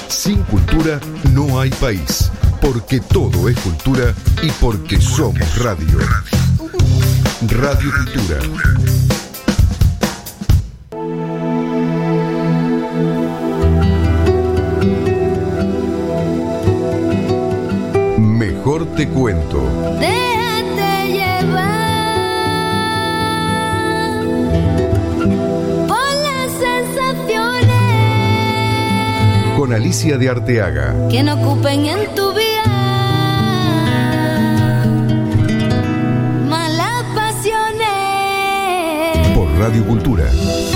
Sin cultura no hay país, porque todo es cultura y porque somos radio. Radio Cultura. Mejor te cuento. Déjate llevar por las sensaciones Con Alicia de Arteaga. que no ocupen en tu vida malas pasiones. Por Radio Cultura.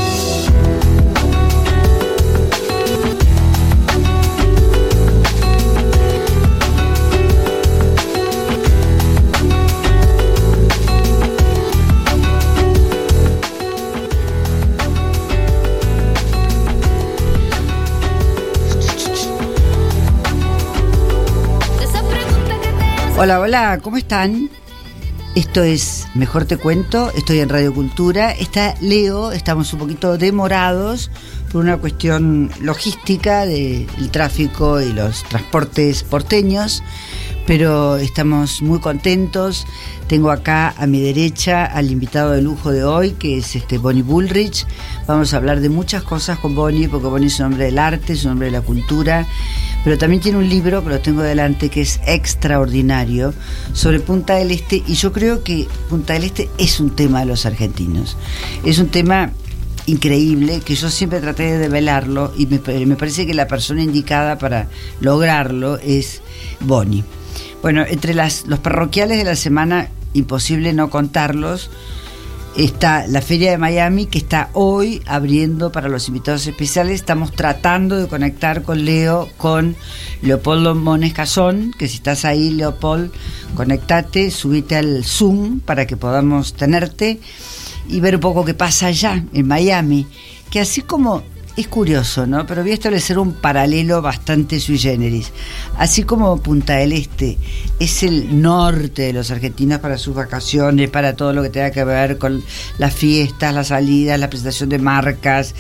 Hola, hola, ¿cómo están? Esto es Mejor Te Cuento, estoy en Radio Cultura. Está Leo, estamos un poquito demorados por una cuestión logística del tráfico y los transportes porteños, pero estamos muy contentos. Tengo acá a mi derecha al invitado de lujo de hoy, que es Bonnie Bullrich. Vamos a hablar de muchas cosas con Bonnie, porque Bonnie es un hombre del arte, es un hombre de la cultura, pero también tiene un libro, que lo tengo delante, que es extraordinario, sobre Punta del Este, y yo creo que Punta del Este es un tema de los argentinos. Es un tema increíble, que yo siempre traté de develarlo, y me parece que la persona indicada para lograrlo es Bonnie. Bueno, entre los parroquiales de la semana, imposible no contarlos, está la Feria de Miami, que está hoy abriendo para los invitados especiales. Estamos tratando de conectar con Leo, con Leopoldo Mones Casón, que si estás ahí, Leopold, conectate, subite al Zoom para que podamos tenerte y ver un poco qué pasa allá en Miami, que así como es curioso, ¿no? Pero voy a establecer un paralelo bastante sui generis. Así como Punta del Este es el norte de los argentinos para sus vacaciones, para todo lo que tenga que ver con las fiestas, las salidas, la presentación de marcas,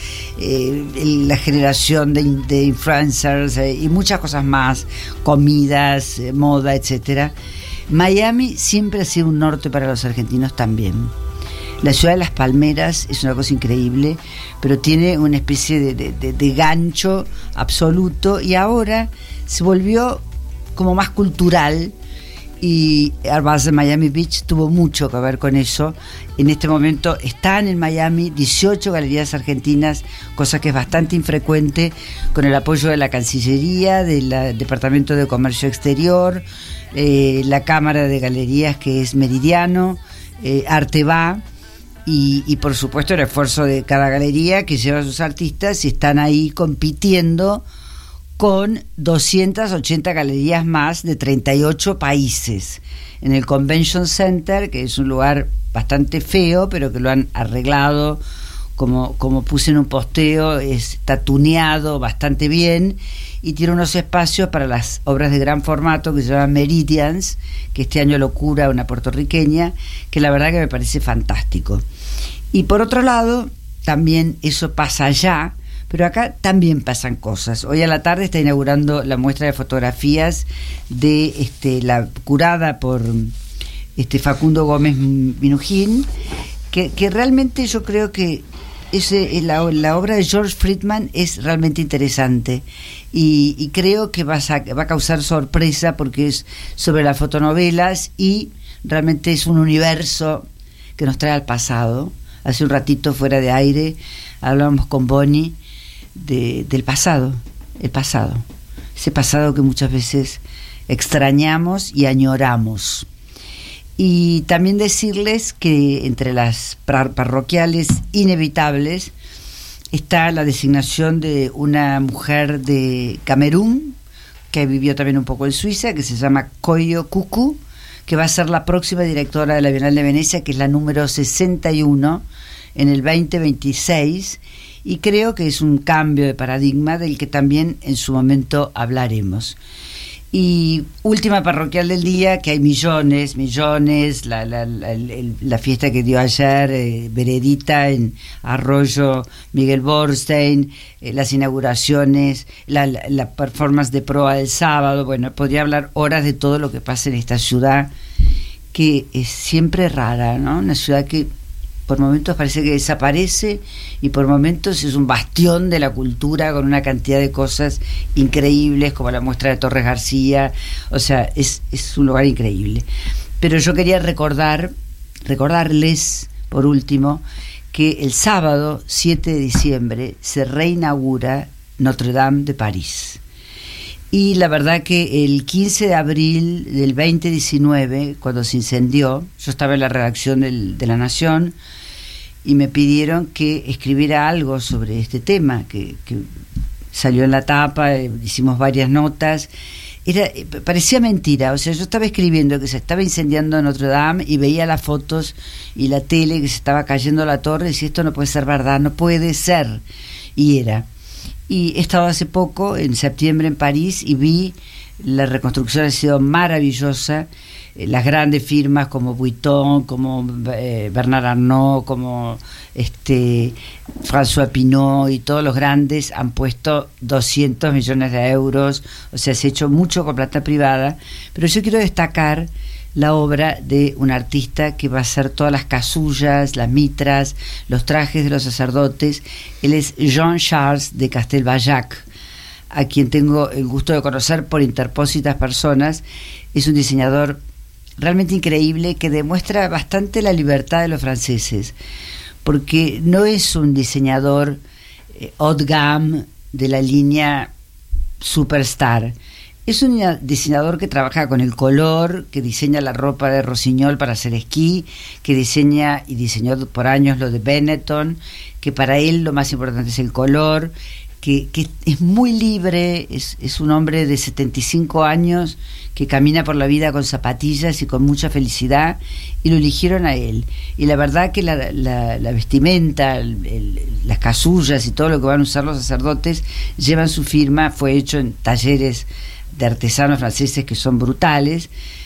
la generación de influencers y muchas cosas más, comidas, moda, etcétera. Miami siempre ha sido un norte para los argentinos también. La ciudad de Las Palmeras es una cosa increíble, pero tiene una especie de gancho absoluto, y ahora se volvió como más cultural, y además de Miami Beach tuvo mucho que ver con eso. En este momento están en Miami 18 galerías argentinas, cosa que es bastante infrecuente, con el apoyo de la Cancillería, del Departamento de Comercio Exterior, la Cámara de Galerías, que es Meridiano, Arteba, y por supuesto el esfuerzo de cada galería, que lleva a sus artistas, y están ahí compitiendo con 280 galerías más de 38 países en el Convention Center, que es un lugar bastante feo, pero que lo han arreglado, como puse en un posteo, está tuneado bastante bien, y tiene unos espacios para las obras de gran formato que se llaman Meridians, que este año lo cura una puertorriqueña, que la verdad que me parece fantástico. Y por otro lado, también eso pasa allá, pero acá también pasan cosas. Hoy a la tarde está inaugurando la muestra de fotografías de la curada por Facundo Gómez Minujín, que realmente yo creo que la obra de George Friedman es realmente interesante, y creo que va a causar sorpresa, porque es sobre las fotonovelas y realmente es un universo que nos trae al pasado. Hace un ratito, fuera de aire, hablábamos con Bonnie del pasado, ese pasado que muchas veces extrañamos y añoramos. Y también decirles que entre las parroquiales inevitables está la designación de una mujer de Camerún, que vivió también un poco en Suiza, que se llama Koyo Kuku, que va a ser la próxima directora de la Bienal de Venecia, que es la número 61 en el 2026, y creo que es un cambio de paradigma del que también en su momento hablaremos. Y última parroquial del día, que hay millones, la fiesta que dio ayer Veredita en Arroyo Miguel Borstein, las inauguraciones, la performance de proa del sábado. Bueno, podría hablar horas de todo lo que pasa en esta ciudad, que es siempre rara, ¿no? Una ciudad que por momentos parece que desaparece y por momentos es un bastión de la cultura con una cantidad de cosas increíbles, como la muestra de Torres García. O sea, es un lugar increíble. Pero yo quería recordarles, por último, que el sábado 7 de diciembre se reinaugura Notre Dame de París. Y la verdad que el 15 de abril del 2019, cuando se incendió, yo estaba en la redacción de La Nación y me pidieron que escribiera algo sobre este tema, que salió en la tapa, hicimos varias notas. Parecía mentira, o sea, yo estaba escribiendo que se estaba incendiando Notre Dame y veía las fotos y la tele que se estaba cayendo la torre y decía, esto no puede ser verdad, no puede ser. Y era. Y he estado hace poco, en septiembre, en París, y vi la reconstrucción, ha sido maravillosa. Las grandes firmas como Vuitton, como Bernard Arnault, como François Pinault y todos los grandes han puesto 200 millones de euros. O sea, se ha hecho mucho con plata privada. Pero yo quiero destacar la obra de un artista que va a hacer todas las casullas, las mitras, los trajes de los sacerdotes. Él es Jean-Charles de Castelbajac, a quien tengo el gusto de conocer por interpósitas personas. Es un diseñador realmente increíble que demuestra bastante la libertad de los franceses, porque no es un diseñador haut de gamme de la línea superstar. Es un diseñador que trabaja con el color, que diseña la ropa de Rossignol para hacer esquí, que diseña y diseñó por años lo de Benetton, que para él lo más importante es el color, que es muy libre, es un hombre de 75 años que camina por la vida con zapatillas y con mucha felicidad, y lo eligieron a él. Y la verdad que la vestimenta, las casullas y todo lo que van a usar los sacerdotes llevan su firma. Fue hecho en talleres de artesanos franceses que son brutales,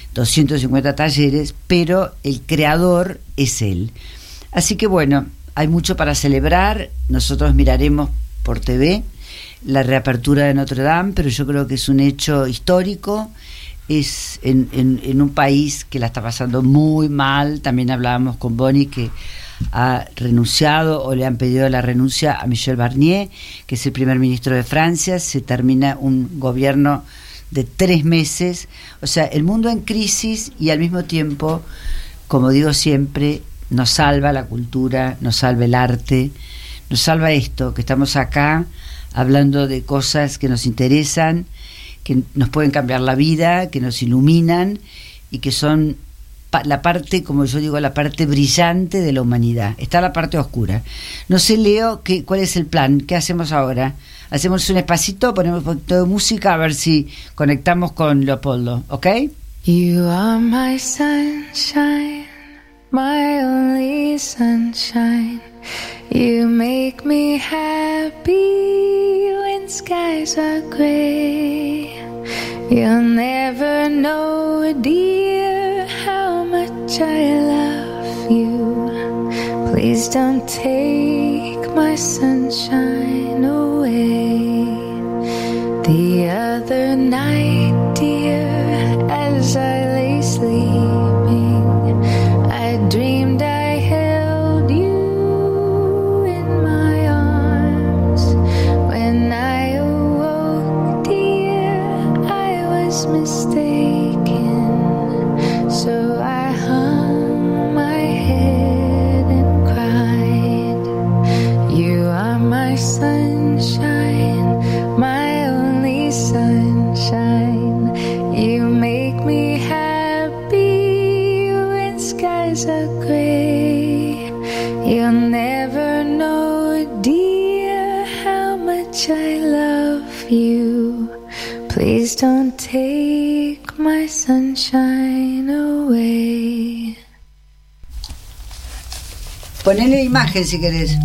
250 talleres, pero el creador es él. Así que bueno, hay mucho para celebrar. Nosotros miraremos por TV la reapertura de Notre Dame, pero yo creo que es un hecho histórico. Es en un país que la está pasando muy mal. También hablábamos con Bonnie, que ha renunciado o le han pedido la renuncia a Michel Barnier, que es el primer ministro de Francia. Se termina un gobierno de 3 meses. O sea, el mundo en crisis, y al mismo tiempo, como digo siempre, nos salva la cultura, nos salva el arte, nos salva esto, que estamos acá hablando de cosas que nos interesan, que nos pueden cambiar la vida, que nos iluminan y que son la parte, como yo digo, la parte brillante de la humanidad. Está la parte oscura. No sé, Leo, ¿cuál es el plan? ¿Qué hacemos ahora? Hacemos un espacito, ponemos un poquito de música, a ver si conectamos con Leopoldo, ¿ok? You are my sunshine, my only sunshine. You make me happy when skies are gray. You'll never know, dear, how much I love you. Please don't take my sunshine away. The other night, dear, as I lay sleeping, I dreamed I held you in my arms. When I awoke, dear, I was mistaken. So I hung my head and cried. You are my sunshine, my only sunshine. You make me happy when skies are gray. You'll never know, dear, how much I love you. Please don't take my sunshine away. Ponele imagen si querés.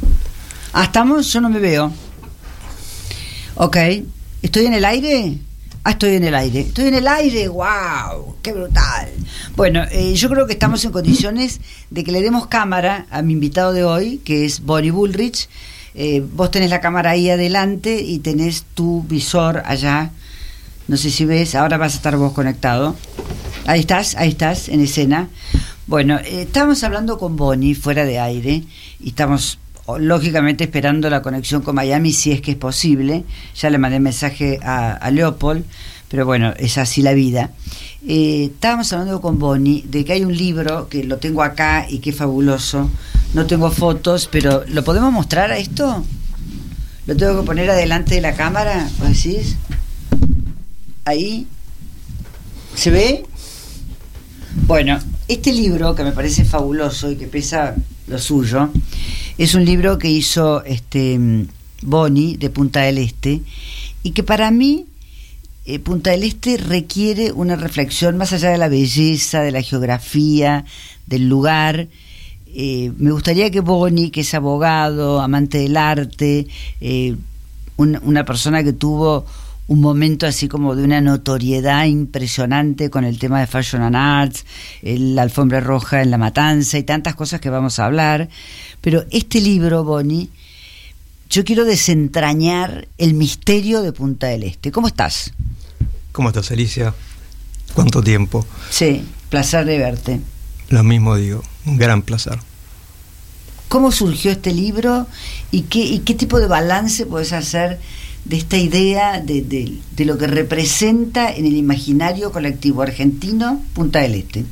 ¿Estamos? Yo no me veo. Ok. ¿Estoy en el aire? Estoy en el aire, wow, qué brutal. Bueno, yo creo que estamos en condiciones de que le demos cámara a mi invitado de hoy, que es Bonnie Bullrich. Vos tenés la cámara ahí adelante y tenés tu visor allá. No sé si ves, ahora vas a estar vos conectado. Ahí estás, en escena. Bueno, estábamos hablando con Bonnie fuera de aire y estamos lógicamente esperando la conexión con Miami si es que es posible. Ya le mandé mensaje a Leopold, pero bueno, es así la vida. Estábamos hablando con Bonnie de que hay un libro que lo tengo acá y que es fabuloso. No tengo fotos, pero ¿lo podemos mostrar a esto? ¿Lo tengo que poner adelante de la cámara? ¿Vos decís? Ahí. ¿Se ve? Bueno, este libro que me parece fabuloso y que pesa lo suyo, es un libro que hizo Bonnie de Punta del Este, y que para mí Punta del Este requiere una reflexión más allá de la belleza, de la geografía, del lugar. Me gustaría que Bonnie, que es abogado, amante del arte, una persona que tuvo un momento así como de una notoriedad impresionante con el tema de Fashion and Arts, la alfombra roja en La Matanza y tantas cosas que vamos a hablar, pero este libro, Bonnie, yo quiero desentrañar el misterio de Punta del Este. ¿Cómo estás? ¿Cómo estás, Alicia? ¿Cuánto tiempo? Sí, placer de verte. Lo mismo digo, un gran placer. ¿Cómo surgió este libro y qué tipo de balance podés hacer de esta idea de lo que representa en el imaginario colectivo argentino Punta del Este?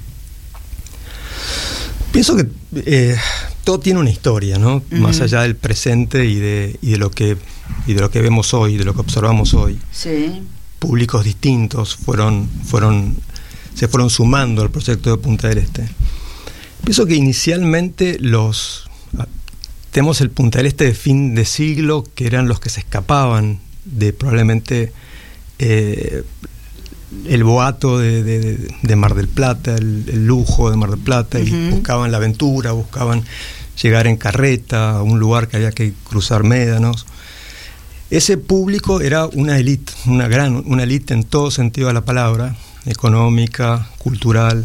Pienso que todo tiene una historia, ¿no? Uh-huh. Más allá del presente y de lo que vemos hoy, de lo que observamos hoy. Sí. Públicos distintos se fueron sumando al proyecto de Punta del Este. Pienso que inicialmente tenemos el Punta del Este de fin de siglo, que eran los que se escapaban de probablemente el boato de Mar del Plata, el lujo de Mar del Plata, uh-huh. Y buscaban la aventura, buscaban llegar en carreta a un lugar que había que cruzar médanos. Ese público era una élite, una élite en todo sentido de la palabra, económica, cultural.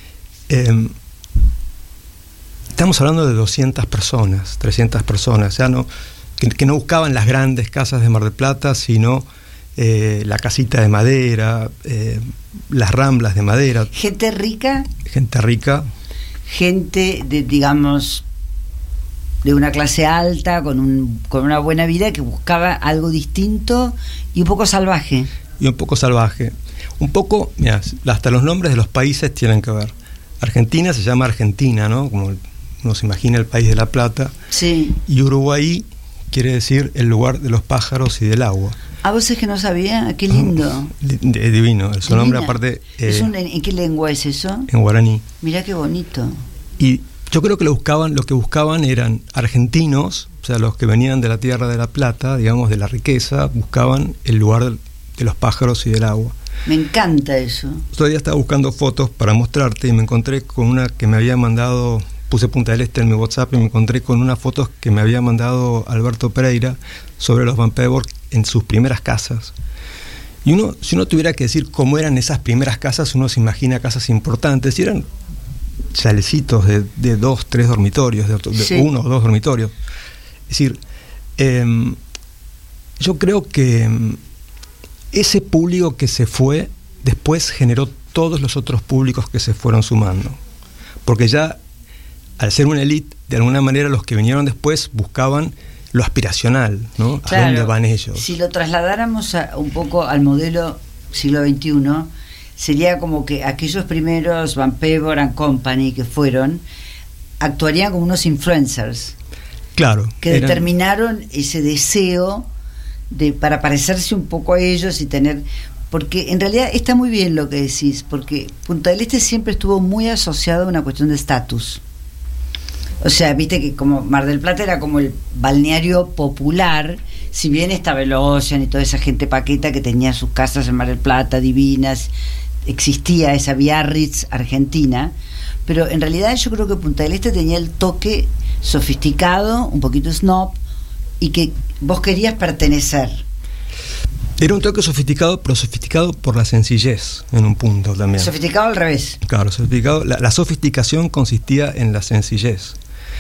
Estamos hablando de 200 personas, 300 personas, o sea, que no buscaban las grandes casas de Mar del Plata, sino la casita de madera, las ramblas de madera. ¿Gente rica? Gente rica. Gente de, digamos, de una clase alta, con una buena vida, que buscaba algo distinto y un poco salvaje. Un poco, mira, hasta los nombres de los países tienen que ver. Argentina se llama Argentina, ¿no? Como uno se imagina el país de la plata. Sí. Y Uruguay quiere decir el lugar de los pájaros y del agua. Ah, vos es que no sabía, qué lindo. Divino, su nombre aparte. ¿En qué lengua es eso? En guaraní. Mirá qué bonito. Y yo creo que lo que buscaban eran argentinos, o sea, los que venían de la tierra de la plata, digamos, de la riqueza, buscaban el lugar de los pájaros y del agua. Me encanta eso. Otro día estaba buscando fotos para mostrarte y me encontré con una que me había mandado. Puse Punta del Este en mi WhatsApp y me encontré con unas fotos que me había mandado Alberto Pereira sobre los Van Peebles en sus primeras casas. Y si uno tuviera que decir cómo eran esas primeras casas, uno se imagina casas importantes, y eran chalecitos de 2, 3 dormitorios, de 1 o 2 dormitorios. Es decir, yo creo que ese público que se fue, después generó todos los otros públicos que se fueron sumando. Porque ya, al ser una élite, de alguna manera los que vinieron después buscaban lo aspiracional, ¿no? Claro, ¿a dónde van ellos? Si lo trasladáramos un poco al modelo siglo XXI, sería como que aquellos primeros Van Peebles and Company que fueron, actuarían como unos influencers. Claro. Que determinaron ese deseo para parecerse un poco a ellos y tener... Porque en realidad está muy bien lo que decís, porque Punta del Este siempre estuvo muy asociado a una cuestión de estatus. O sea, viste que como Mar del Plata era como el balneario popular, si bien estaba el Ocean y toda esa gente paqueta que tenía sus casas en Mar del Plata divinas, existía esa Biarritz argentina, pero en realidad yo creo que Punta del Este tenía el toque sofisticado, un poquito snob, y que vos querías pertenecer. Era un toque sofisticado, pero sofisticado por la sencillez, en un punto también. Sofisticado al revés. Claro, sofisticado. La sofisticación consistía en la sencillez.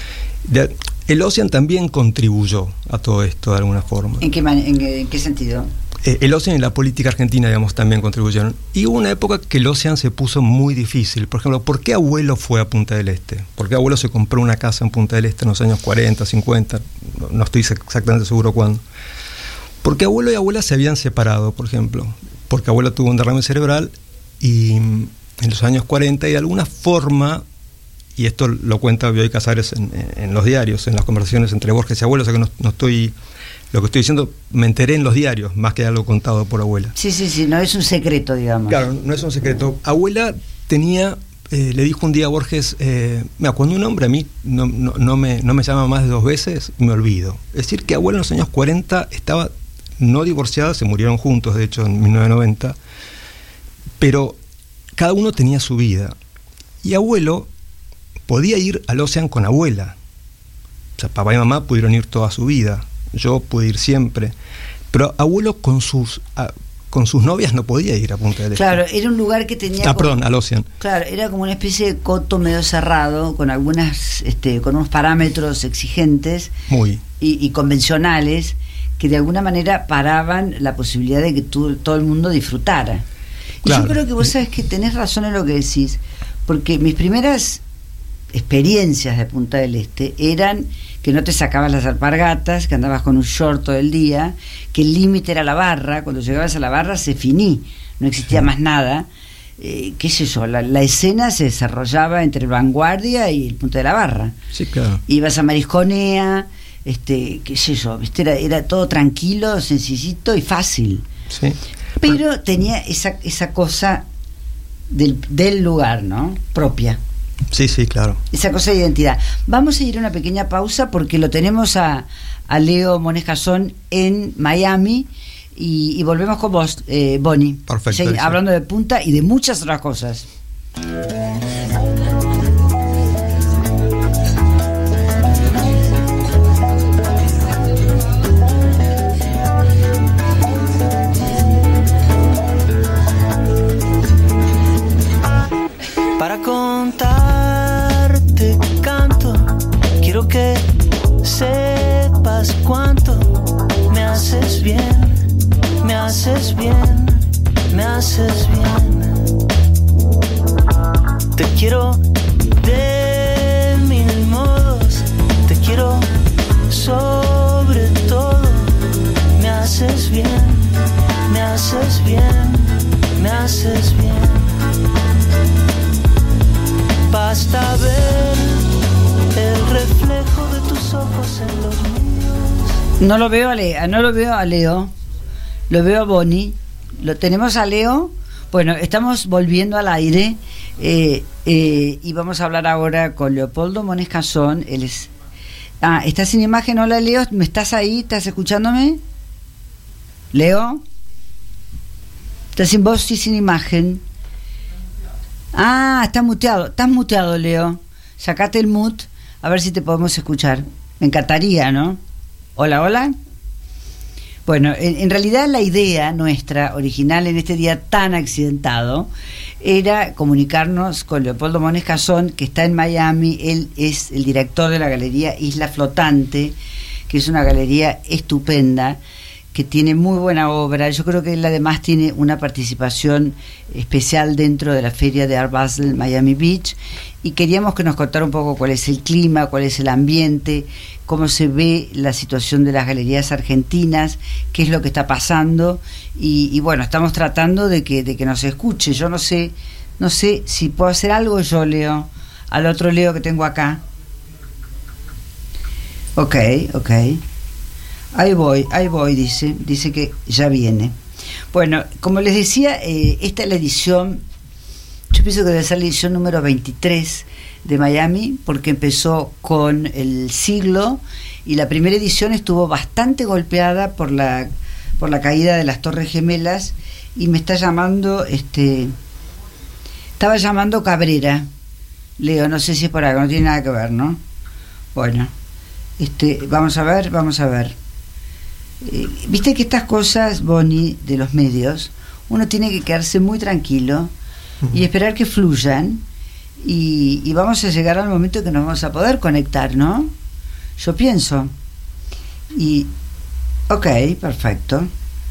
El Ocean también contribuyó a todo esto de alguna forma. ¿En qué sentido? El Ocean y la política argentina, digamos, también contribuyeron. Y hubo una época que el Ocean se puso muy difícil. Por ejemplo, ¿por qué Abuelo fue a Punta del Este? ¿Por qué Abuelo se compró una casa en Punta del Este en los años 40, 50? No estoy exactamente seguro cuándo. Porque Abuelo y Abuela se habían separado, por ejemplo. Porque Abuelo tuvo un derrame cerebral y en los años 40, y de alguna forma, y esto lo cuenta Bioy Casares en los diarios, en las conversaciones entre Borges y Abuelo, o sea que no estoy... Lo que estoy diciendo, me enteré en los diarios, más que algo contado por Abuela. Sí, no es un secreto, digamos. Claro, no es un secreto. Abuela tenía... le dijo un día a Borges, mira, cuando un hombre a mí no me llama más de 2 veces, me olvido. Es decir, que Abuela en los años 40 estaba no divorciada, se murieron juntos, de hecho, en 1990, pero cada uno tenía su vida. Y Abuelo podía ir al Ocean con Abuela. O sea, papá y mamá pudieron ir toda su vida, yo pude ir siempre, pero Abuelo con sus novias no podía ir a Punta del Este. Claro, era un lugar que tenía... al Ocean. Claro, era como una especie de coto medio cerrado, con algunas, con unos parámetros exigentes y convencionales, que de alguna manera paraban la posibilidad de que todo el mundo disfrutara. Claro. Y yo creo que vos sabés que tenés razón en lo que decís, porque mis primeras experiencias de Punta del Este eran que no te sacabas las alpargatas, que andabas con un short todo el día, que el límite era la barra, cuando llegabas a la barra se finí, no existía más nada, qué sé yo, la escena se desarrollaba entre el Vanguardia y el Punta de la Barra. Sí, claro. Ibas a Marisconea, qué sé yo, era todo tranquilo, sencillito y fácil. Sí. Pero tenía esa cosa del lugar, ¿no? Propia. Sí, claro. Esa cosa de identidad. Vamos a ir a una pequeña pausa porque lo tenemos a Leo Mones Jason en Miami y volvemos con vos, Bonnie. Perfecto. Hablando de Punta y de muchas otras cosas. Para contarte canto, quiero que sepas cuánto me haces bien, me haces bien, me haces bien. Te quiero de 1000 modos, te quiero sobre todo. Me haces bien, me haces bien, me haces bien. Basta ver el reflejo de tus ojos en los míos. No lo veo a Leo, lo veo a Bonnie. Lo tenemos a Leo. Bueno, estamos volviendo al aire y vamos a hablar ahora con Leopoldo Mones Jason. Él es... ¿estás sin imagen? Hola, Leo, ¿me estás ahí? ¿Estás escuchándome? ¿Leo? ¿Estás sin voz y sin imagen? Estás muteado. Estás muteado, Leo. Sacate el mute, a ver si te podemos escuchar. Me encantaría, ¿no? Hola. Bueno, en realidad la idea nuestra, original en este día tan accidentado, era comunicarnos con Leopoldo Mones Jason, que está en Miami. Él es el director de la galería Isla Flotante, que es una galería estupenda, que tiene muy buena obra. Yo creo que él además tiene una participación especial dentro de la feria de Art Basel Miami Beach, y queríamos que nos contara un poco cuál es el clima, cuál es el ambiente, cómo se ve la situación de las galerías argentinas, qué es lo que está pasando, y bueno, estamos tratando de que nos escuche. Yo no sé si puedo hacer algo yo, Leo, al otro Leo que tengo acá. Ok. Ahí voy, dice que ya viene. Bueno, como les decía, esta es la edición, yo pienso que debe ser la edición número 23 de Miami, porque empezó con el siglo, y la primera edición estuvo bastante golpeada por la caída de las Torres Gemelas, y me está llamando, estaba llamando Cabrera, Leo, no sé si es por acá, no tiene nada que ver, ¿no? Bueno, vamos a ver. Viste que estas cosas, Bonnie, de los medios, uno tiene que quedarse muy tranquilo y esperar que fluyan y vamos a llegar al momento que nos vamos a poder conectar, ¿no? Yo pienso. Y, ok, perfecto.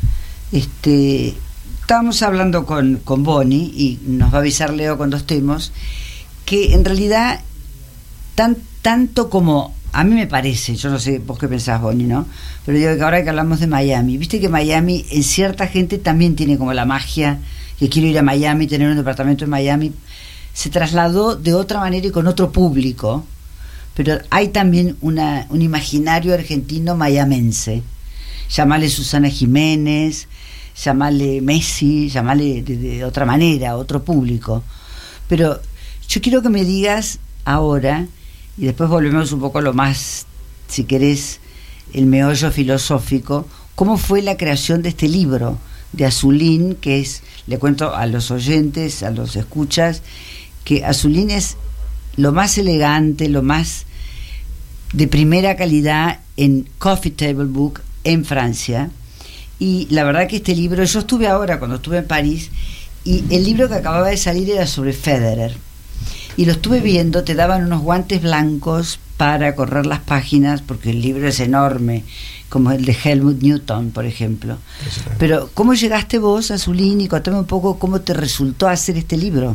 Estábamos hablando con Bonnie y nos va a avisar Leo cuando estemos, que en realidad tanto como a mí me parece, yo no sé vos qué pensás, Bonnie, ¿no? Pero digo que ahora que hablamos de Miami, viste que Miami en cierta gente también tiene como la magia, que quiero ir a Miami, tener un departamento en Miami, se trasladó de otra manera y con otro público, pero hay también un imaginario argentino mayamense, llamale Susana Jiménez, llamale Messi, llamale de otra manera, otro público, pero yo quiero que me digas ahora, y después volvemos un poco a lo más, si querés, el meollo filosófico, ¿cómo fue la creación de este libro de Azulín? Que es, le cuento a los oyentes, a los escuchas, que Azulín es lo más elegante, lo más de primera calidad en Coffee Table Book en Francia. Y la verdad que este libro, yo estuve ahora cuando estuve en París, y el libro que acababa de salir era sobre Federer. Y lo estuve viendo, te daban unos guantes blancos para correr las páginas, porque el libro es enorme, como el de Helmut Newton, por ejemplo. Pero, ¿cómo llegaste vos a Azulín? Y contame un poco cómo te resultó hacer este libro.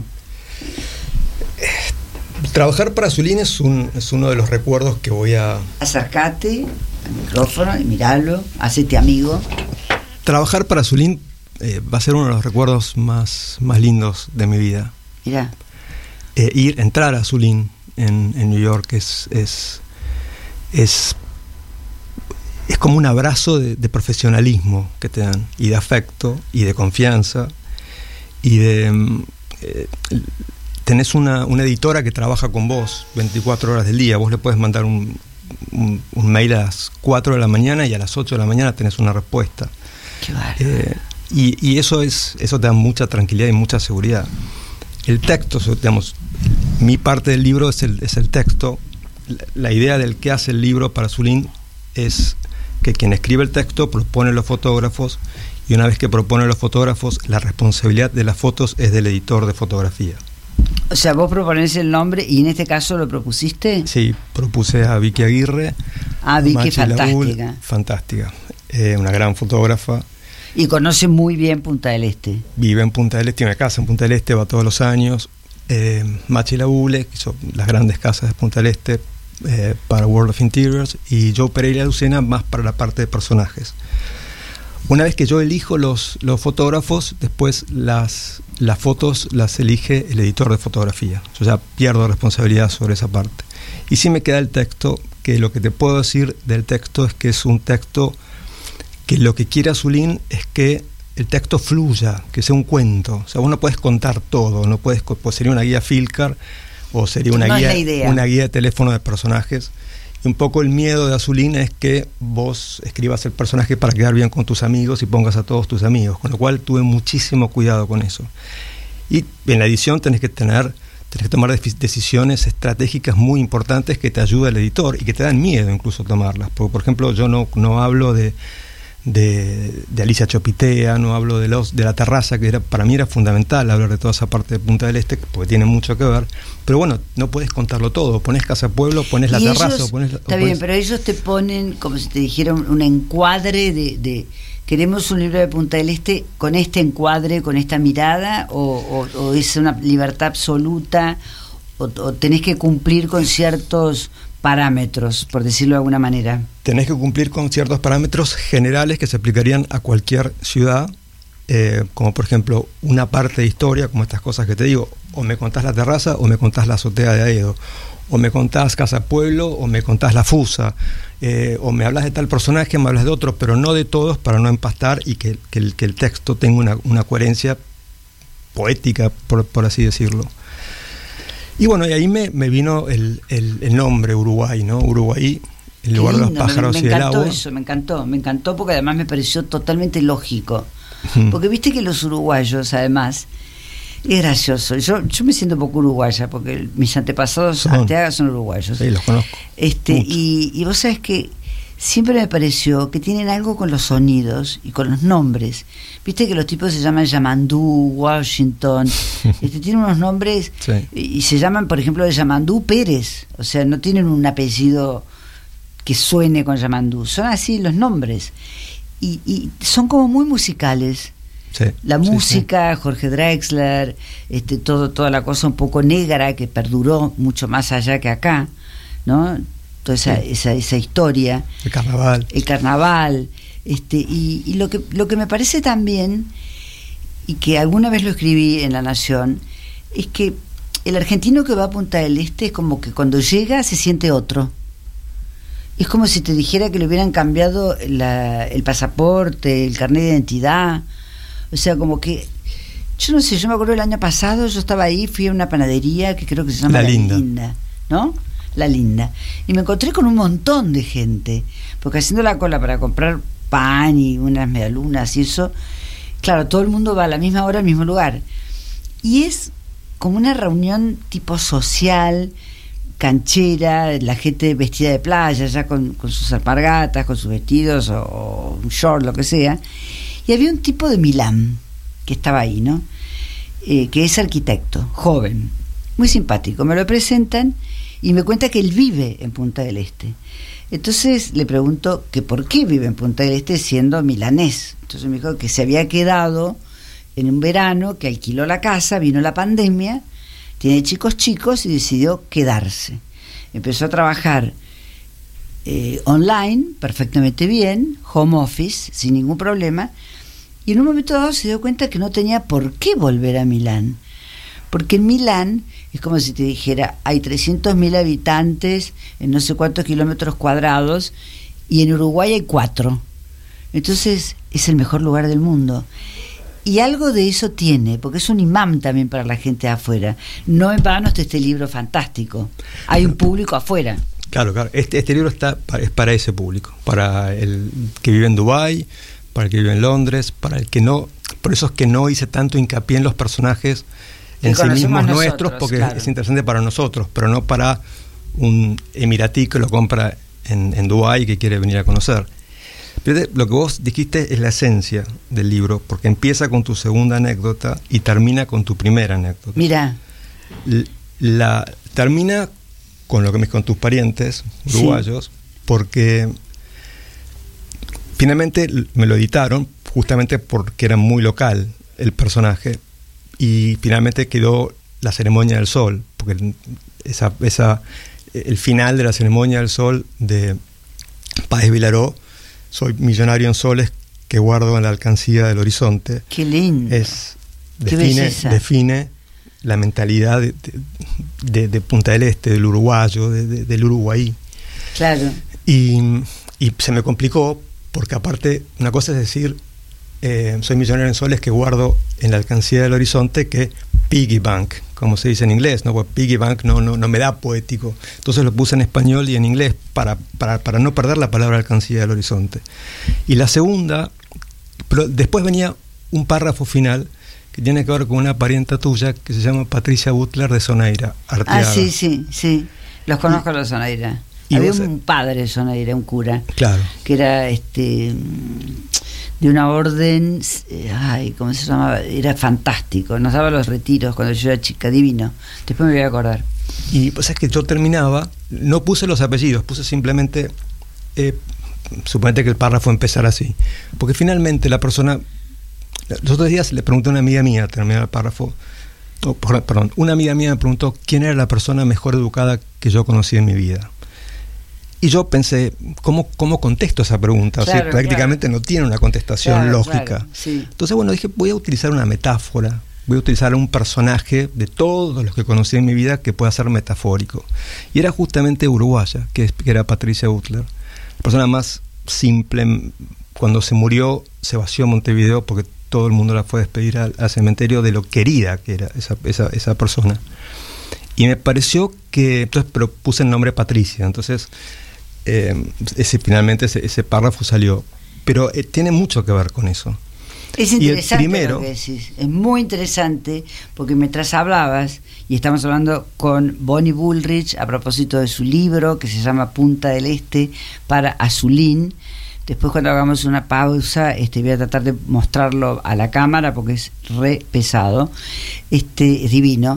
Trabajar para Azulín es uno de los recuerdos que voy a... Acércate al micrófono y miralo, hacete amigo. Trabajar para Azulín va a ser uno de los recuerdos más lindos de mi vida. Mirá. Entrar a Azulín en New York es como un abrazo de profesionalismo que te dan, y de afecto, y de confianza, y de tenés una editora que trabaja con vos 24 horas del día. Vos le puedes mandar un mail a las 4 de la mañana y a las 8 de la mañana tenés una respuesta. Qué bárbaro. Y eso te da mucha tranquilidad y mucha seguridad. El texto, digamos, mi parte del libro es el texto. La idea del que hace el libro para Azulín es que quien escribe el texto propone los fotógrafos, y una vez que propone los fotógrafos, la responsabilidad de las fotos es del editor de fotografía. O sea, vos proponés el nombre, y en este caso lo propusiste. Sí, propuse a Vicky Aguirre. Vicky, fantástica. Laúl, fantástica. Una gran fotógrafa. Y conoce muy bien Punta del Este. Vive en Punta del Este, tiene una casa en Punta del Este, va todos los años. Machi Laule, que hizo las grandes casas de Punta del Este para World of Interiors, y Joe Pereira Lucena más para la parte de personajes. Una vez que yo elijo los fotógrafos, después las fotos las elige el editor de fotografía. Yo ya pierdo responsabilidad sobre esa parte. Y sí me queda el texto, que lo que te puedo decir del texto es que es un texto que lo que quiere Azulín es que el texto fluya, que sea un cuento. O sea, vos no puedes contar todo, no puedes, pues sería una guía Filcar, o sería una guía de teléfono de personajes. Y un poco el miedo de Azulín es que vos escribas el personaje para quedar bien con tus amigos y pongas a todos tus amigos, con lo cual tuve muchísimo cuidado con eso. Y en la edición tenés que tomar decisiones estratégicas muy importantes que te ayuda el editor y que te dan miedo incluso tomarlas. Porque, por ejemplo, yo no hablo de Alicia Chopitea, no hablo de la terraza, que para mí era fundamental hablar de toda esa parte de Punta del Este, porque tiene mucho que ver, pero bueno, no puedes contarlo todo. Ponés Casa Pueblo, ponés la terraza, bien, pero ellos te ponen como si te dijeran un encuadre de queremos un libro de Punta del Este con este encuadre, con esta mirada, o es una libertad absoluta, o tenés que cumplir con ciertos parámetros, por decirlo de alguna manera. Tenés que cumplir con ciertos parámetros generales que se aplicarían a cualquier ciudad, como por ejemplo una parte de historia, como estas cosas que te digo, o me contás la terraza o me contás la azotea de Aedo, o me contás Casa Pueblo o me contás la Fusa, o me hablas de tal personaje, me hablas de otro, pero no de todos, para no empastar y que el texto tenga una coherencia poética, por así decirlo. Y bueno, y ahí me vino el nombre Uruguay, ¿no? Uruguay, el lugar de los pájaros y del agua. Me encantó porque además me pareció totalmente lógico. Porque viste que los uruguayos, además, es gracioso. Yo me siento un poco uruguaya porque mis antepasados Arteaga son uruguayos. Sí, los conozco. Y vos sabés que siempre me pareció que tienen algo con los sonidos y con los nombres. Viste que los tipos se llaman Yamandú, Washington, tienen unos nombres, Sí. y se llaman, por ejemplo, de Yamandú Pérez, o sea, no tienen un apellido que suene con Yamandú, son así los nombres, y son como muy musicales. Sí, La sí, música, Jorge Drexler, toda la cosa un poco negra que perduró mucho más allá que acá, ¿no? Toda esa historia. sí. El carnaval. Y lo que me parece también, y que alguna vez lo escribí en La Nación, es que el argentino que va a Punta del Este es como que cuando llega se siente otro. Es como si te dijera que le hubieran cambiado el pasaporte, el carnet de identidad. O sea, como que, yo no sé, yo me acuerdo el año pasado, yo estaba ahí, fui a una panadería que creo que se llama La Linda, ¿no? La Linda. Y me encontré con un montón de gente, porque haciendo la cola para comprar pan y unas medialunas y eso, claro, todo el mundo va a la misma hora al mismo lugar. Y es como una reunión tipo social, canchera, la gente vestida de playa, ya con sus alpargatas, con sus vestidos o un short, lo que sea. Y había un tipo de Milán que estaba ahí, ¿no? Que es arquitecto, joven, muy simpático. Me lo presentan y me cuenta que él vive en Punta del Este. Entonces le pregunto que por qué vive en Punta del Este siendo milanés. Entonces me dijo que se había quedado en un verano, que alquiló la casa, vino la pandemia, tiene chicos y decidió quedarse. Empezó a trabajar online, perfectamente bien, home office, sin ningún problema, y en un momento dado se dio cuenta que no tenía por qué volver a Milán, porque en Milán es como si te dijera, hay 300.000 habitantes en no sé cuántos kilómetros cuadrados, y en Uruguay hay 4. Entonces es el mejor lugar del mundo. Y algo de eso tiene, porque es un imán también para la gente de afuera. No en vano está este libro fantástico. Hay un público afuera. Claro. Este libro es para ese público, para el que vive en Dubái, para el que vive en Londres, para el que no. Por eso es que no hice tanto hincapié en los personajes en sí mismos nuestros, porque claro, es interesante para nosotros, pero no para un emiratí que lo compra en Dubái y que quiere venir a conocer. Pero lo que vos dijiste es la esencia del libro, porque empieza con tu segunda anécdota y termina con tu primera anécdota. Mira, termina con tus parientes uruguayos, sí, porque finalmente me lo editaron justamente porque era muy local el personaje, y finalmente quedó La Ceremonia del Sol, porque el final de La Ceremonia del Sol de Páez Vilaró, soy millonario en soles que guardo en la alcancía del horizonte. Qué lindo. Define la mentalidad de Punta del Este, del uruguayo, del uruguaí. Claro. Y se me complicó, porque aparte, una cosa es decir, soy millonario en soles que guardo en la alcancía del horizonte, que piggy bank, como se dice en inglés, ¿no? Porque piggy bank no me da poético. Entonces lo puse en español y en inglés para no perder la palabra alcancía del horizonte. Y la segunda, pero después venía un párrafo final que tiene que ver con una parienta tuya que se llama Patricia Butler de Soneira, Arteaga. Ah, sí. Los conozco a los Soneira. Había un padre de Soneira, un cura, claro, que era de una orden, ¿cómo se llamaba? Era fantástico, nos daba los retiros cuando yo era chica, divino. Después me voy a acordar. Y pues es que yo terminaba, no puse los apellidos, puse simplemente, suponete que el párrafo empezara así, porque finalmente la persona, los otros días le pregunté a una amiga mía, terminar el párrafo, una amiga mía me preguntó quién era la persona mejor educada que yo conocí en mi vida. Y yo pensé, ¿cómo contesto esa pregunta? Claro, o sea, prácticamente no tiene una contestación lógica. Claro, sí. Entonces, dije, voy a utilizar una metáfora, voy a utilizar un personaje de todos los que conocí en mi vida que pueda ser metafórico. Y era justamente uruguaya, que era Patricia Butler. La persona más simple. Cuando se murió, se vació Montevideo porque todo el mundo la fue a despedir al cementerio de lo querida que era esa persona. Y me pareció que, entonces, pero puse el nombre Patricia, entonces finalmente ese párrafo salió, pero tiene mucho que ver con eso. Es Y el interesante primero, lo que decís, es muy interesante, porque mientras hablabas, y estamos hablando con Bonnie Bullrich a propósito de su libro que se llama Punta del Este para Azulín. Después, cuando hagamos una pausa, voy a tratar de mostrarlo a la cámara porque es re pesado, es divino.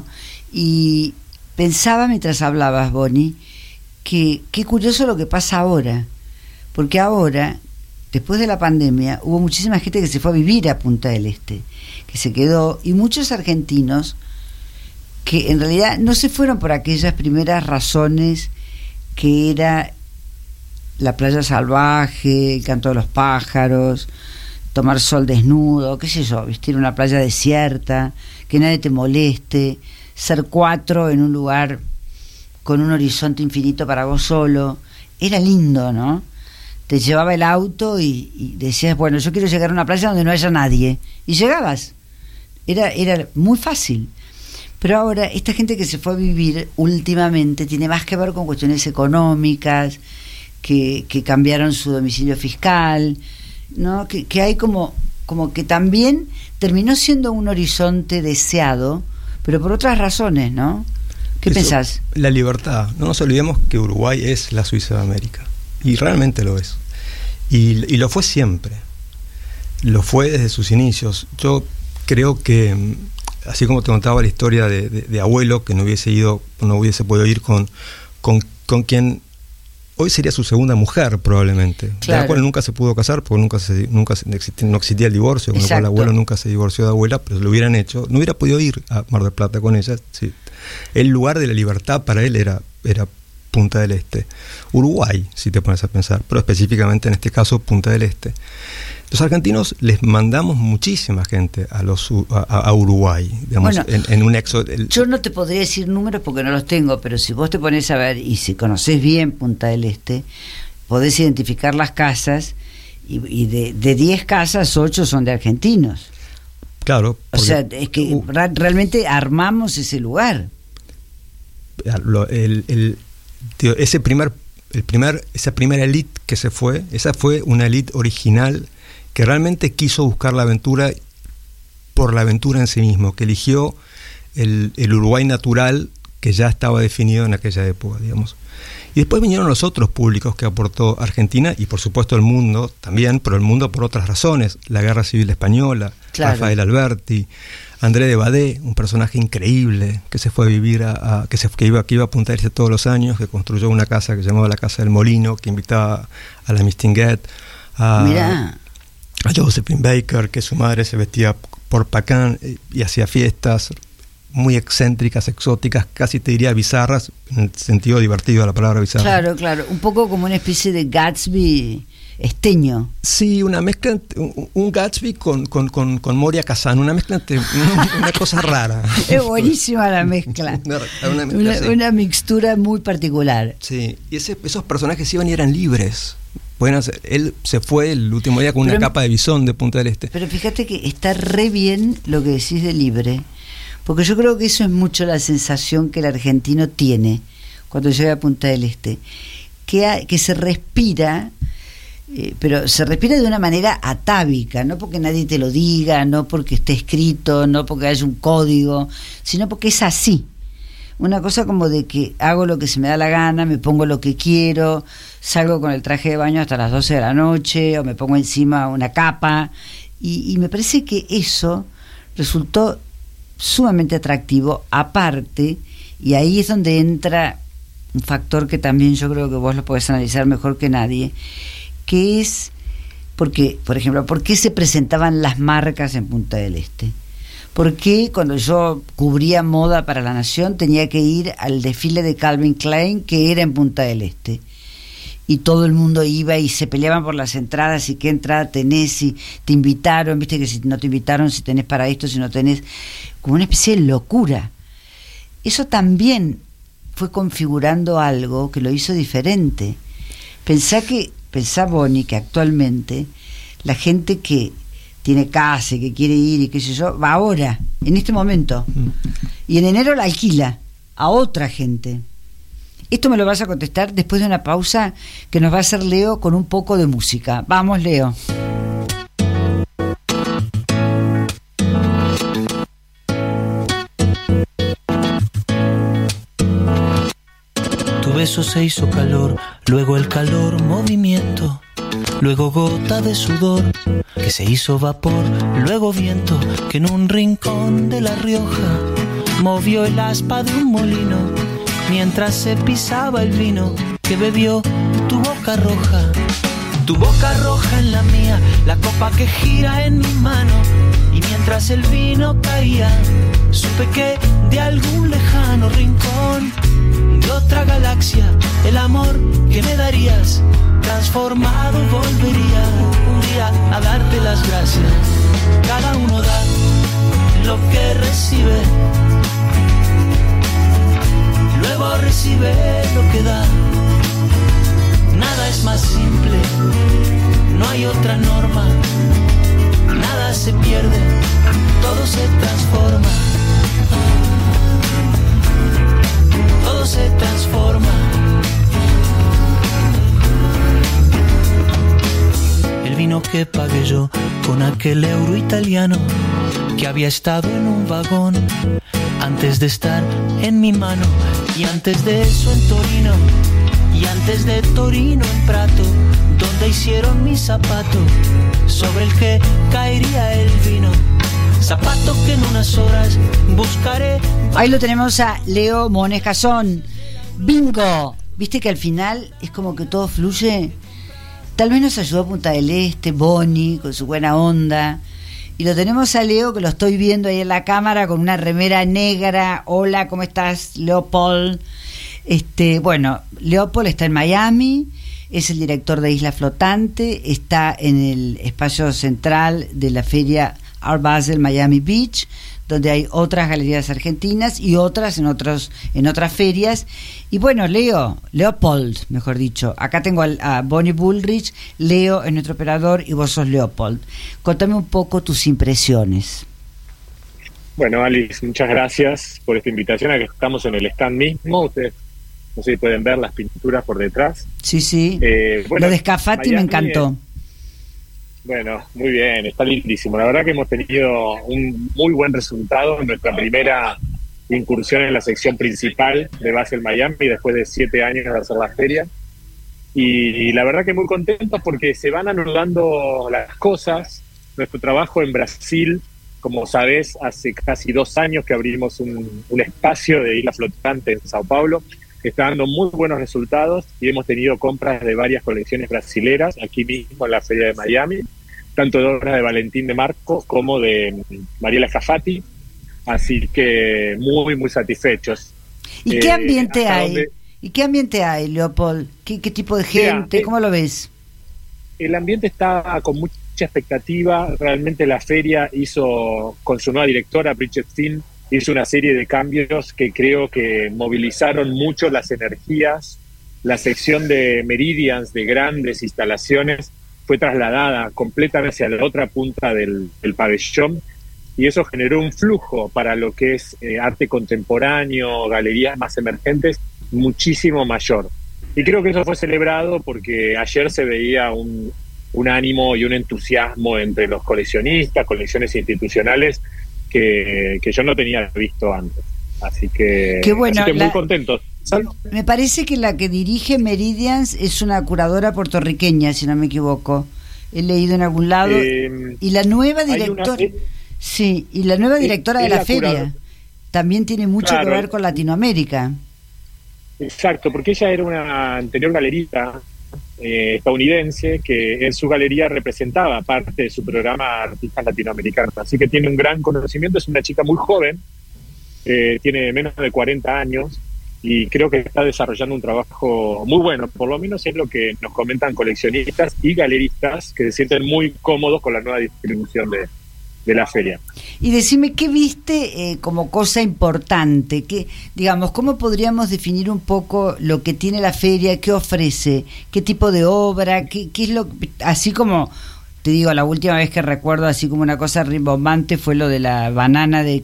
Y pensaba mientras hablabas, Bonnie, que qué curioso lo que pasa ahora, porque ahora, después de la pandemia, hubo muchísima gente que se fue a vivir a Punta del Este, que se quedó, y muchos argentinos que en realidad no se fueron por aquellas primeras razones que era la playa salvaje, el canto de los pájaros, tomar sol desnudo, qué sé yo, vestir una playa desierta, que nadie te moleste, ser 4 en un lugar con un horizonte infinito para vos solo. Era lindo, ¿no? Te llevaba el auto y decías, bueno, yo quiero llegar a una playa donde no haya nadie, y llegabas. Era muy fácil. Pero ahora esta gente que se fue a vivir últimamente tiene más que ver con cuestiones económicas, que cambiaron su domicilio fiscal, ¿no? Que hay como que también terminó siendo un horizonte deseado, pero por otras razones, ¿no? ¿Qué pensás? La libertad. No nos olvidemos que Uruguay es la Suiza de América, y realmente lo es. Y lo fue siempre. Lo fue desde sus inicios. Yo creo que, así como te contaba la historia de abuelo, que no hubiese podido ir con quien hoy sería su segunda mujer, probablemente, claro, de la cual nunca se pudo casar porque no existía el divorcio, con lo cual el abuelo nunca se divorció de abuela, pero lo hubieran hecho, no hubiera podido ir a Mar del Plata con ella. Sí. El lugar de la libertad para él era Punta del Este. Uruguay, si te pones a pensar, pero específicamente en este caso Punta del Este. Los argentinos les mandamos muchísima gente a Uruguay, digamos, bueno, en un éxodo. Yo no te podría decir números porque no los tengo, pero si vos te pones a ver y si conocés bien Punta del Este, podés identificar las casas y de 10 casas, 8 son de argentinos. Claro. O sea, es que realmente armamos ese lugar. Esa primera elite que se fue, esa fue una elite original que realmente quiso buscar la aventura por la aventura en sí mismo, que eligió el Uruguay natural que ya estaba definido en aquella época, digamos. Y después vinieron los otros públicos que aportó Argentina y por supuesto el mundo también, pero el mundo por otras razones, la Guerra Civil Española, claro, Rafael Alberti, André de Badé, un personaje increíble que se fue a vivir que iba a Punta del Este todos los años, que construyó una casa que se llamaba la Casa del Molino, que invitaba a la Mistinguet, a Josephine Baker, que su madre se vestía por Pacán y hacía fiestas muy excéntricas, exóticas, casi te diría bizarras, en el sentido divertido de la palabra bizarra. Claro, un poco como una especie de Gatsby esteño. Sí, una mezcla, un Gatsby con Moria Kazan, una mezcla entre una cosa rara. Es buenísima la mezcla. Una mixtura muy particular. Sí, y esos personajes iban y eran libres. Bueno, él se fue el último día con una capa de bisón de Punta del Este. Pero fíjate que está re bien lo que decís de libre, porque yo creo que eso es mucho la sensación que el argentino tiene cuando llega a Punta del Este, que se respira, pero se respira de una manera atávica, no porque nadie te lo diga, no porque esté escrito, no porque haya un código, sino porque es así. Una cosa como de que hago lo que se me da la gana, me pongo lo que quiero, salgo con el traje de baño hasta las 12 de la noche, o me pongo encima una capa, y me parece que eso resultó sumamente atractivo, aparte, y ahí es donde entra un factor que también yo creo que vos lo podés analizar mejor que nadie, que es, porque, por ejemplo, ¿por qué se presentaban las marcas en Punta del Este? ¿Por qué cuando yo cubría moda para La Nación tenía que ir al desfile de Calvin Klein que era en Punta del Este? Y todo el mundo iba y se peleaban por las entradas y qué entrada tenés, si te invitaron, viste que si no te invitaron, si tenés para esto, si no tenés, como una especie de locura. Eso también fue configurando algo que lo hizo diferente. Pensá, Bonnie, que actualmente la gente que tiene casa, que quiere ir y qué sé yo, va ahora, en este momento. Y en enero la alquila a otra gente. Esto me lo vas a contestar después de una pausa que nos va a hacer Leo con un poco de música. Vamos, Leo. eso se hizo calor, luego el calor movimiento, luego gota de sudor que se hizo vapor, luego viento que en un rincón de La Rioja movió el aspa de un molino mientras se pisaba el vino que bebió tu boca roja. Tu boca roja en la mía, la copa que gira en mi mano. Y mientras el vino caía, supe que de algún lejano rincón de otra galaxia, el amor que me darías transformado volvería un día a darte las gracias. Cada uno da lo que recibe, luego recibe lo que da. Nada es más simple, no hay otra norma. Nada se pierde, todo se transforma. Todo se transforma. El vino que pagué yo con aquel euro italiano que había estado en un vagón antes de estar en mi mano, y antes de eso en Torino, y antes de Torino en Prato, donde hicieron mi zapato sobre el que caería el vino, zapato que en unas horas buscaré. Ahí lo tenemos a Leo Mones Gassón. Bingo. Viste que al final es como que todo fluye. Tal vez nos ayudó Punta del Este, Bonnie, con su buena onda. Y lo tenemos a Leo, que lo estoy viendo ahí en la cámara con una remera negra. Hola, ¿cómo estás, Leopold? Bueno, Leopold está en Miami, es el director de Isla Flotante, está en el espacio central de la feria Art Basel Miami Beach, donde hay otras galerías argentinas y otras en otras ferias. Y bueno, Leopold, mejor dicho, acá tengo a Bonnie Bullrich. Leo es nuestro operador y vos sos Leopold. Contame un poco tus impresiones. Bueno, Alice, muchas gracias por esta invitación. Aquí estamos en el stand mismo. Ustedes, no sé si pueden ver las pinturas por detrás. Sí. Lo de Scafati me encantó. Bueno, muy bien, está lindísimo. La verdad que hemos tenido un muy buen resultado en nuestra primera incursión en la sección principal de Basel Miami, después de 7 años de hacer la feria. Y la verdad que muy contentos porque se van anudando las cosas. Nuestro trabajo en Brasil, como sabés, hace casi 2 años que abrimos un espacio de Isla Flotante en Sao Paulo, que está dando muy buenos resultados, y hemos tenido compras de varias colecciones brasileras aquí mismo en la feria de Miami, tanto de obras de Valentín de Marco como de Mariela Scafati, así que muy, muy satisfechos. ¿Y qué ambiente hay? ¿Y qué ambiente hay, Leopold? ¿Qué tipo de gente? ¿Cómo lo ves? El ambiente está con mucha expectativa. Realmente la feria con su nueva directora, Bridget Finn, hizo una serie de cambios que creo que movilizaron mucho las energías. La sección de Meridians, de grandes instalaciones, fue trasladada completamente hacia la otra punta del pabellón, y eso generó un flujo para lo que es arte contemporáneo, galerías más emergentes, muchísimo mayor. Y creo que eso fue celebrado porque ayer se veía un ánimo y un entusiasmo entre los coleccionistas, colecciones institucionales, que yo no tenía visto antes. Así que, qué bueno, muy contentos. Me parece que la que dirige Meridians es una curadora puertorriqueña, si no me equivoco. He leído en algún lado. Y la nueva directora... Sí, y la nueva directora de la feria también tiene mucho que ver con Latinoamérica. Exacto, porque ella era una anterior galerista estadounidense que en su galería representaba parte de su programa Artistas Latinoamericanos, así que tiene un gran conocimiento. Es una chica muy joven, tiene menos de 40 años, y creo que está desarrollando un trabajo muy bueno. Por lo menos es lo que nos comentan coleccionistas y galeristas, que se sienten muy cómodos con la nueva distribución de la feria. Y decime, ¿qué viste como cosa importante? Digamos, ¿cómo podríamos definir un poco lo que tiene la feria? ¿Qué ofrece? ¿Qué tipo de obra? ¿Qué es lo? Así como, te digo, la última vez que recuerdo así como una cosa rimbombante fue lo de la banana de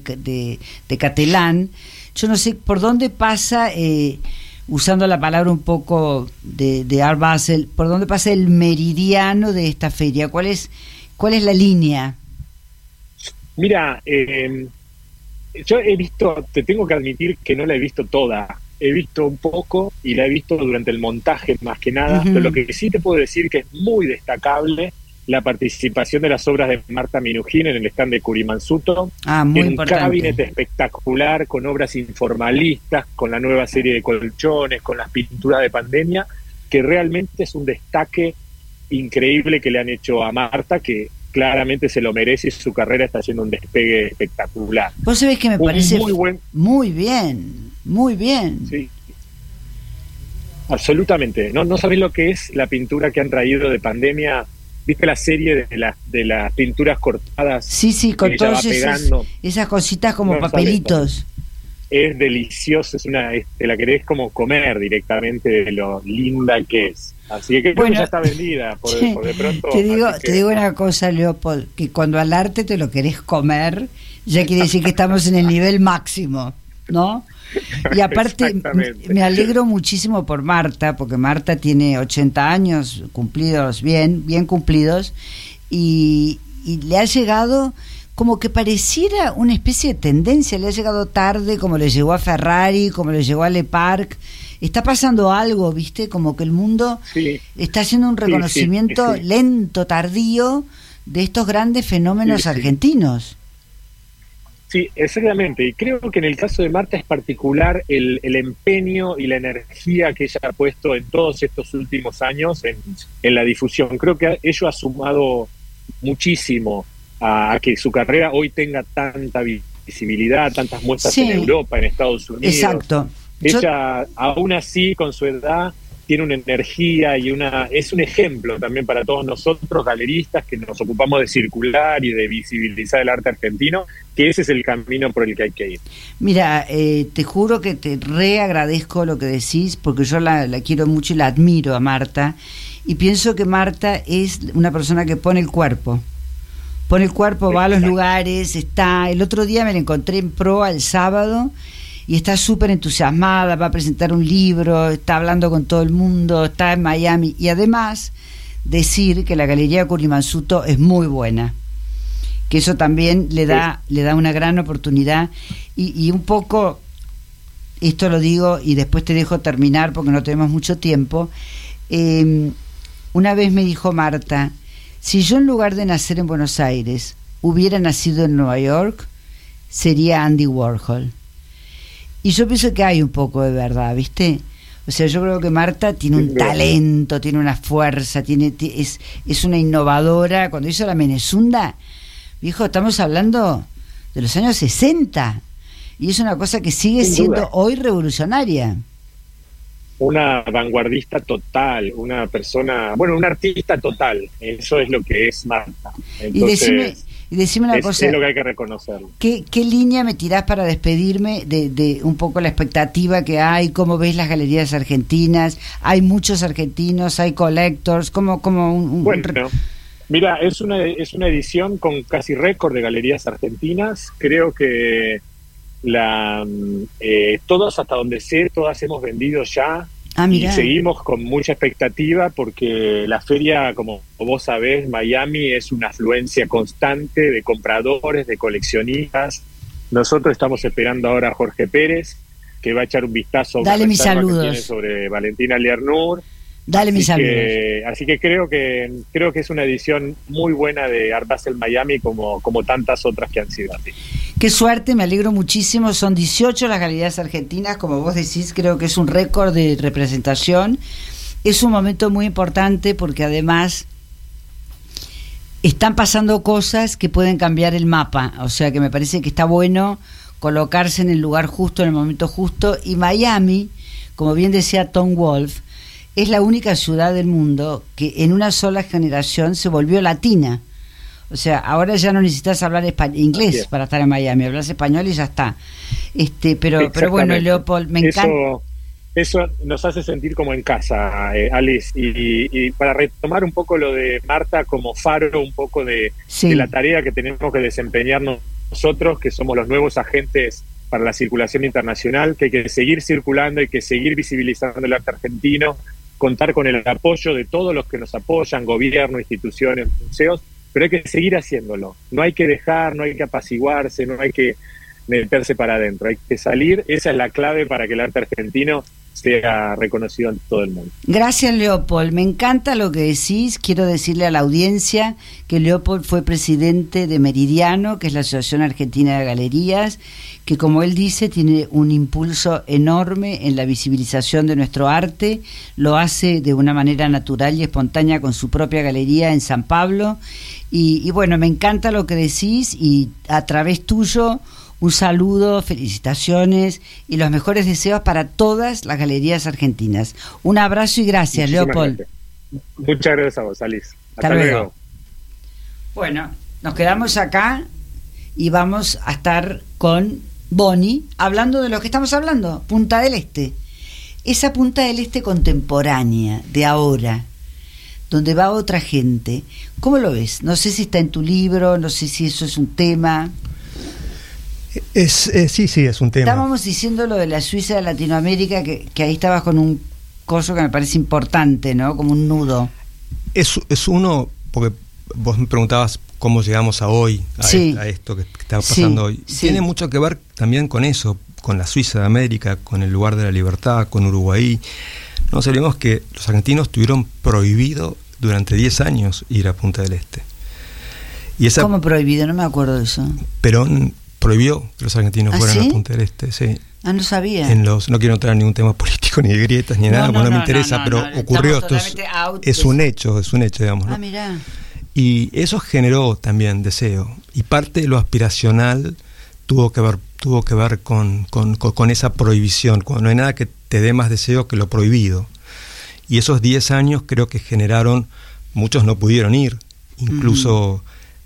Catelán. Yo no sé por dónde pasa, usando la palabra un poco de Art Basel, por dónde pasa el meridiano de esta feria. ¿Cuál es la línea? Mira, yo he visto, te tengo que admitir que no la he visto toda. he visto un poco y la he visto durante el montaje más que nada, pero lo que sí te puedo decir que es muy destacable la participación de las obras de Marta Minujín en el stand de Curimansuto, muy en un importante. cabinet espectacular, con obras informalistas, con la nueva serie de colchones, con las pinturas de pandemia, que realmente es un destaque increíble que le han hecho a Marta, que claramente se lo merece y su carrera está haciendo un despegue espectacular. Vos sabés que me parece muy buen, muy bien. Sí, absolutamente. No sabés lo que es la pintura que han traído de pandemia. ¿Viste la serie de las pinturas cortadas? Sí, con que ella todas va pegando? esas cositas como No papelitos. Es delicioso, te la querés como comer directamente de lo linda que es. Así que creo que ya está vendida por de pronto. Te digo una cosa, Leopold, que cuando al arte te lo querés comer, ya quiere decir que estamos en el nivel máximo, ¿no? Y aparte me alegro muchísimo por Marta, porque Marta tiene 80 años cumplidos, bien cumplidos, y le ha llegado como que pareciera una especie de tendencia, le ha llegado tarde, como le llegó a Ferrari, como le llegó a Le Parc. Está pasando algo, ¿viste? Como que el mundo está haciendo un reconocimiento lento, tardío, de estos grandes fenómenos argentinos. Sí, exactamente. Y creo que en el caso de Marta es particular el empeño y la energía que ella ha puesto en todos estos últimos años en la difusión. Creo que ello ha sumado muchísimo a que su carrera hoy tenga tanta visibilidad, tantas muestras en Europa, en Estados Unidos. Exacto. Ella, aún así, con su edad, tiene una energía y es un ejemplo también para todos nosotros, galeristas, que nos ocupamos de circular y de visibilizar el arte argentino, que ese es el camino por el que hay que ir. Mira, te juro que te reagradezco lo que decís, porque yo la quiero mucho y la admiro a Marta, y pienso que Marta es una persona que pone el cuerpo, va a los lugares, el otro día me la encontré en Proa el sábado, y está súper entusiasmada, va a presentar un libro, está hablando con todo el mundo, está en Miami, y además decir que la Galería Curimansuto es muy buena, que eso también le da una gran oportunidad, y un poco, esto lo digo y después te dejo terminar porque no tenemos mucho tiempo. Una vez me dijo Marta, si yo en lugar de nacer en Buenos Aires hubiera nacido en Nueva York, sería Andy Warhol. Y yo pienso que hay un poco de verdad, ¿viste? O sea, yo creo que Marta tiene un talento, tiene una fuerza, es una innovadora. Cuando hizo la Menezunda, viejo, estamos hablando de los años 60, y es una cosa que sigue siendo hoy revolucionaria. Una vanguardista total, una persona, un artista total, eso es lo que es Marta. Entonces, y decime una cosa, es lo que hay que reconocerlo. ¿Qué línea me tirás para despedirme de un poco la expectativa que hay? ¿Cómo ves las galerías argentinas? ¿Hay muchos argentinos? ¿Hay collectors? Bueno, mira, es una edición con casi récord de galerías argentinas. Creo que todos, hasta donde sé, todas hemos vendido ya. Y seguimos con mucha expectativa porque la feria, como vos sabés, Miami es una afluencia constante de compradores, de coleccionistas. Nosotros estamos esperando ahora a Jorge Pérez, que va a echar un vistazo a Dale mis saludos. Que tiene sobre Valentina Liernur. Dale mis saludos. Así que creo que es una edición muy buena de Art Basel Miami, como tantas otras que han sido así. Qué suerte, me alegro muchísimo. Son 18 las galerías argentinas, como vos decís, creo que es un récord de representación. Es un momento muy importante porque además están pasando cosas que pueden cambiar el mapa, o sea que me parece que está bueno colocarse en el lugar justo, en el momento justo. Y Miami, como bien decía Tom Wolfe, es la única ciudad del mundo que en una sola generación se volvió latina. O sea, ahora ya no necesitas hablar inglés para estar en Miami, hablas español y ya está. Pero bueno, Leopold, me encanta. Eso nos hace sentir como en casa, Alice. Y para retomar un poco lo de Marta como faro, un poco de la tarea que tenemos que desempeñar nosotros, que somos los nuevos agentes para la circulación internacional, que hay que seguir circulando, hay que seguir visibilizando el arte argentino, contar con el apoyo de todos los que nos apoyan, gobierno, instituciones, museos, pero hay que seguir haciéndolo. No hay que dejar, no hay que apaciguarse, no hay que meterse para adentro, hay que salir. Esa es la clave para que el arte argentino sea reconocido en todo el mundo. Gracias, Leopold. Me encanta lo que decís. Quiero decirle a la audiencia que Leopold fue presidente de Meridiano, que es la Asociación Argentina de Galerías, que, como él dice, tiene un impulso enorme en la visibilización de nuestro arte. Lo hace de una manera natural y espontánea con su propia galería en San Pablo. Y bueno, me encanta lo que decís, y a través tuyo un saludo, felicitaciones y los mejores deseos para todas las galerías argentinas. Un abrazo y gracias, Muchísimas Leopold. gracias. Muchas gracias a vos, Alice. Hasta luego. Bueno, nos quedamos acá y vamos a estar con Bonnie hablando de lo que estamos hablando, Punta del Este. Esa Punta del Este contemporánea, de ahora, donde va otra gente. ¿Cómo lo ves? No sé si está en tu libro, no sé si eso es un tema. Sí, es un tema. Estábamos diciendo lo de la Suiza de Latinoamérica, que ahí estabas con un coso que me parece importante, ¿no? Como un nudo. Es uno, porque vos me preguntabas cómo llegamos a hoy, a esto que está pasando hoy. Sí. Tiene mucho que ver también con eso, con la Suiza de América, con el lugar de la libertad, con Uruguay. No nos olvidemos que los argentinos tuvieron prohibido durante 10 años ir a Punta del Este. ¿Cómo prohibido? No me acuerdo de eso. Perón prohibió que los argentinos fueran a Punta del Este, sí. No sabía. No quiero entrar en ningún tema político, ni de grietas, ni nada, no me interesa, pero ocurrió. Esto es un hecho, digamos, ¿no? Mirá. Y eso generó también deseo. Y parte de lo aspiracional tuvo que ver con esa prohibición. Cuando no hay nada que te dé más deseo que lo prohibido. Y esos 10 años creo que generaron, muchos no pudieron ir, incluso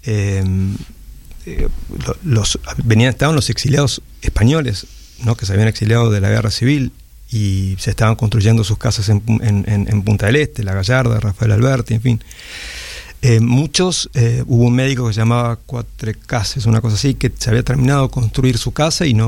estaban los exiliados españoles, ¿no? Que se habían exiliado de la guerra civil y se estaban construyendo sus casas en Punta del Este, La Gallarda, Rafael Alberti, en fin. Muchos, hubo un médico que se llamaba Cuatrecases, una cosa así, que se había terminado de construir su casa y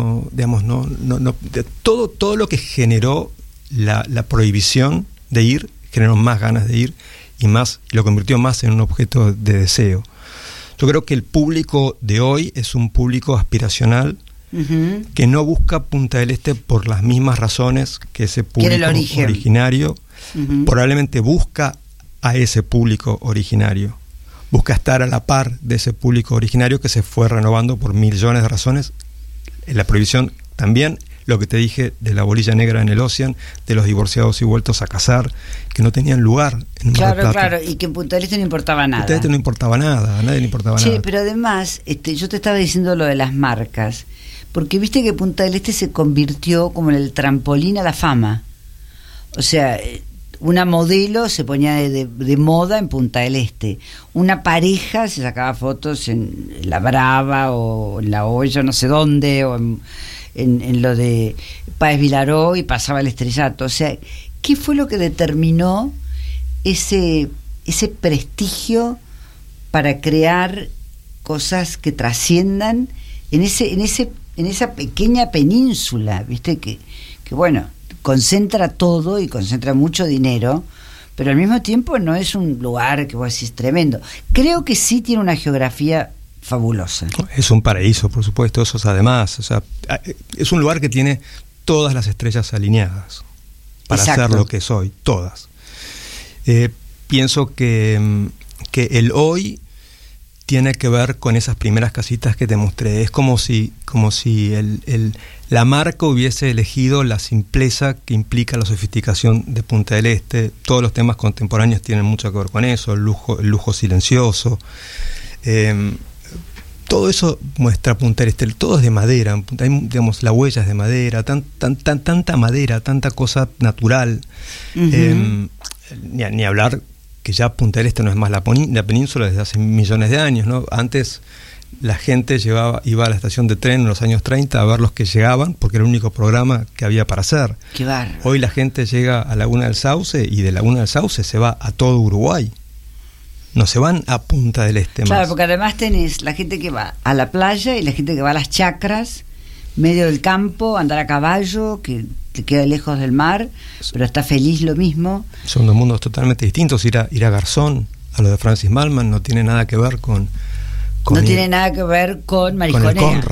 todo lo que generó la prohibición de ir, generó más ganas de ir y lo convirtió más en un objeto de deseo. Yo creo que el público de hoy es un público aspiracional, que no busca Punta del Este por las mismas razones que ese público originario. Probablemente busca a ese público originario, busca estar a la par de ese público originario que se fue renovando por millones de razones. La prohibición también, lo que te dije de la bolilla negra en el Ocean, de los divorciados y vueltos a casar, que no tenían lugar en Mar del Plata. Claro, y que en Punta del Este no importaba nada. Punta del Este no importaba nada, a nadie le importaba nada. Sí, pero además, yo te estaba diciendo lo de las marcas, porque viste que Punta del Este se convirtió como en el trampolín a la fama. O sea, una modelo se ponía de moda en Punta del Este, una pareja se sacaba fotos en La Brava o en La Olla, no sé dónde, o en lo de Páez Vilaró, y pasaba el estrellato. O sea, ¿qué fue lo que determinó ese prestigio para crear cosas que trasciendan en esa pequeña península, viste, que bueno, concentra todo y concentra mucho dinero, pero al mismo tiempo no es un lugar que vos decís tremendo? Creo que sí tiene una geografía fabulosa. Es un paraíso, por supuesto, eso es además, o sea, es un lugar que tiene todas las estrellas alineadas para ser lo que es hoy, todas. Pienso que el hoy tiene que ver con esas primeras casitas que te mostré. Es como si la marca hubiese elegido la simpleza que implica la sofisticación de Punta del Este. Todos los temas contemporáneos tienen mucho que ver con eso, el lujo silencioso. Todo eso muestra Punta del Este, todo es de madera, hay, digamos, la huella es de madera, tanta madera, tanta cosa natural. Ni hablar que ya Punta del Este no es más la península desde hace millones de años, ¿no? Antes la gente iba a la estación de tren en los años 30 a ver los que llegaban, porque era el único programa que había para hacer. Qué bárbaro. Hoy la gente llega a Laguna del Sauce y de Laguna del Sauce se va a todo Uruguay. No se van a Punta del Este más. Claro, porque además tenés la gente que va a la playa y la gente que va a las chacras, medio del campo, andar a caballo, que te queda lejos del mar, pero está feliz lo mismo. Son dos mundos totalmente distintos. Ir a Garzón, a lo de Francis Mallmann, no tiene nada que ver con no tiene nada que ver con Marisconea. Con el Conrad.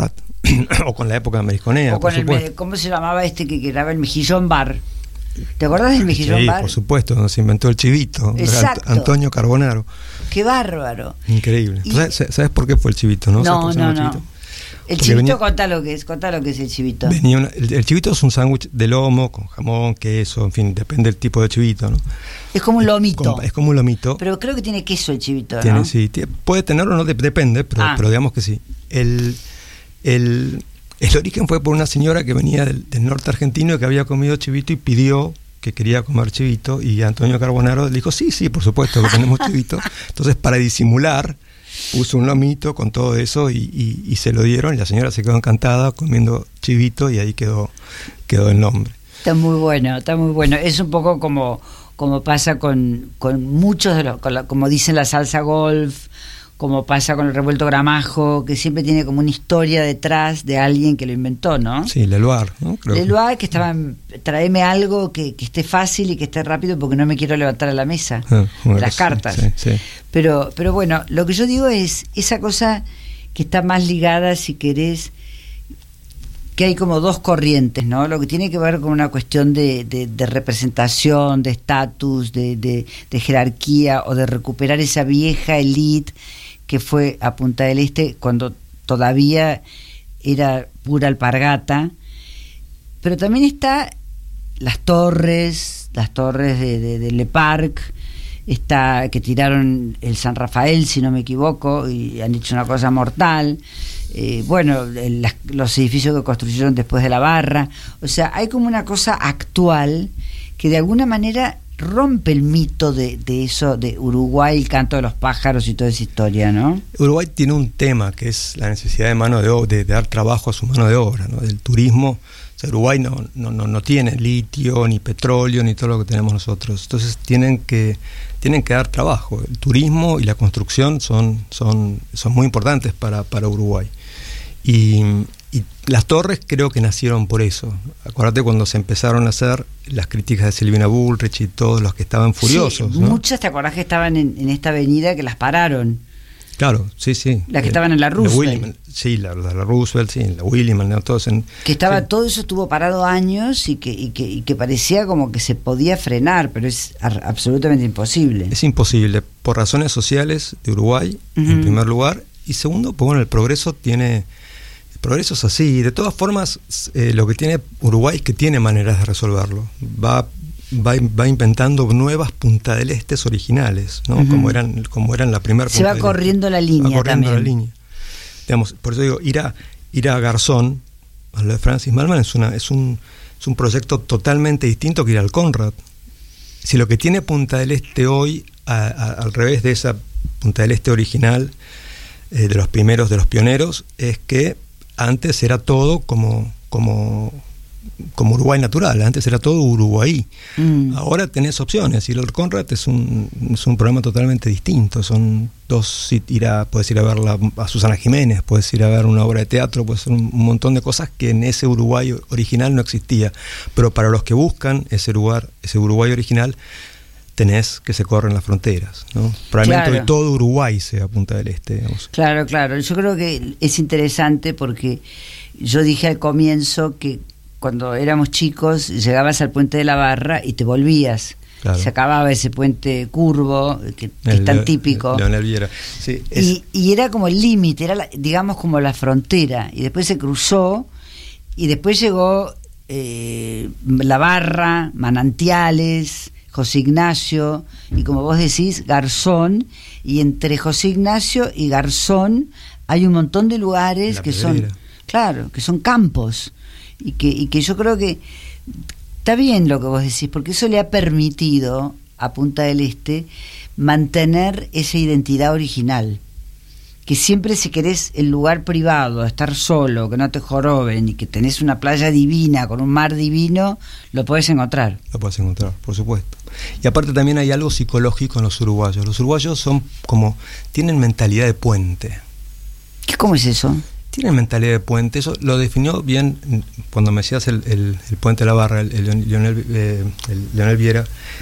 o con la época de Marisconea, O con ¿cómo se llamaba este que era el Mejillón Bar? ¿Te acordás del Mejillón Bar? Sí, por supuesto, donde se inventó el chivito. Exacto. Antonio Carbonaro. ¡Qué bárbaro! Increíble. ¿Sabes por qué fue el chivito? No. El chivito, contá lo que es el chivito. El chivito es un sándwich de lomo con jamón, queso, en fin, depende del tipo de chivito, ¿no? Es como un lomito. Es como un lomito. Pero creo que tiene queso el chivito, ¿no? Sí, puede tenerlo o no, depende, pero digamos que sí. El origen fue por una señora que venía del norte argentino y que había comido chivito y pidió que quería comer chivito, y Antonio Carbonaro le dijo, sí, por supuesto que tenemos chivito. Entonces, para disimular, puso un lomito con todo eso y se lo dieron, y la señora se quedó encantada comiendo chivito, y ahí quedó el nombre. Está muy bueno. Es un poco como pasa con muchos de los, como dicen la salsa golf, como pasa con el revuelto gramajo, que siempre tiene como una historia detrás de alguien que lo inventó, ¿no? Sí, Leloir, ¿no? Leloir, que estaba, tráeme algo que esté fácil y que esté rápido porque no me quiero levantar a la mesa, las cartas. Sí. Pero bueno, lo que yo digo es esa cosa que está más ligada, si querés, que hay como dos corrientes, ¿no? Lo que tiene que ver con una cuestión de representación, de estatus, de jerarquía, o de recuperar esa vieja élite que fue a Punta del Este cuando todavía era pura alpargata. Pero también está las torres de Le Parc, está que tiraron el San Rafael, si no me equivoco, y han hecho una cosa mortal. Los edificios que construyeron después de la Barra. O sea, hay como una cosa actual que de alguna manera rompe el mito de eso, de Uruguay, el canto de los pájaros y toda esa historia, ¿no? Uruguay tiene un tema que es la necesidad de mano de obra, de dar trabajo a su mano de obra, ¿no? Del turismo. O sea, Uruguay no tiene litio, ni petróleo, ni todo lo que tenemos nosotros. Entonces tienen que dar trabajo. El turismo y la construcción son muy importantes para Uruguay. Y las torres creo que nacieron por eso. Acuérdate cuando se empezaron a hacer las críticas de Silvina Bullrich y todos los que estaban furiosos, sí, ¿no? Muchas, ¿te acordás que estaban en esta avenida que las pararon? Claro, sí. Las que estaban en la Roosevelt. La Roosevelt, sí, la William, ¿no? Todos que estaba, sí. Todo eso estuvo parado años y que parecía como que se podía frenar, pero es absolutamente imposible. Es imposible, por razones sociales de Uruguay, en primer lugar, y segundo, pues bueno, el progreso es así. De todas formas, lo que tiene Uruguay es que tiene maneras de resolverlo. Va inventando nuevas Punta del Este originales, ¿no? Como eran la primera Punta Se va corriendo la línea también. Digamos, por eso digo, ir a Garzón, a lo de Francis Mallmann, es un proyecto totalmente distinto que ir al Conrad. Si lo que tiene Punta del Este hoy, al revés de esa Punta del Este original, de los primeros, de los pioneros, es que antes era todo como Uruguay natural, antes era todo Uruguay. Ahora tenés opciones, y el Conrad es un programa totalmente distinto. Son dos, puedes ir a ver a Susana Jiménez, puedes ir a ver una obra de teatro, puedes hacer un montón de cosas que en ese Uruguay original no existía. Pero para los que buscan ese Uruguay original, tenés que se corren las fronteras, ¿no? Probablemente hoy todo Uruguay sea Punta del Este, digamos. Claro. Yo creo que es interesante porque yo dije al comienzo que cuando éramos chicos llegabas al puente de la Barra y te volvías. Claro. Se acababa ese puente curvo que es tan típico. Leonel Viera. Sí, y era como el límite, era digamos como la frontera, y después se cruzó y después llegó la Barra, Manantiales, José Ignacio, y como vos decís, Garzón, y entre José Ignacio y Garzón hay un montón de lugares que son campos, y que yo creo que está bien lo que vos decís, porque eso le ha permitido a Punta del Este mantener esa identidad original, que siempre, si querés el lugar privado, estar solo, que no te joroben y que tenés una playa divina con un mar divino, lo podés encontrar. Lo podés encontrar, por supuesto. Y aparte también hay algo psicológico en los uruguayos. Los uruguayos tienen mentalidad de puente. ¿Cómo es eso? Tienen mentalidad de puente. Eso lo definió bien cuando me decías el puente de la Barra, el Leonel Viera.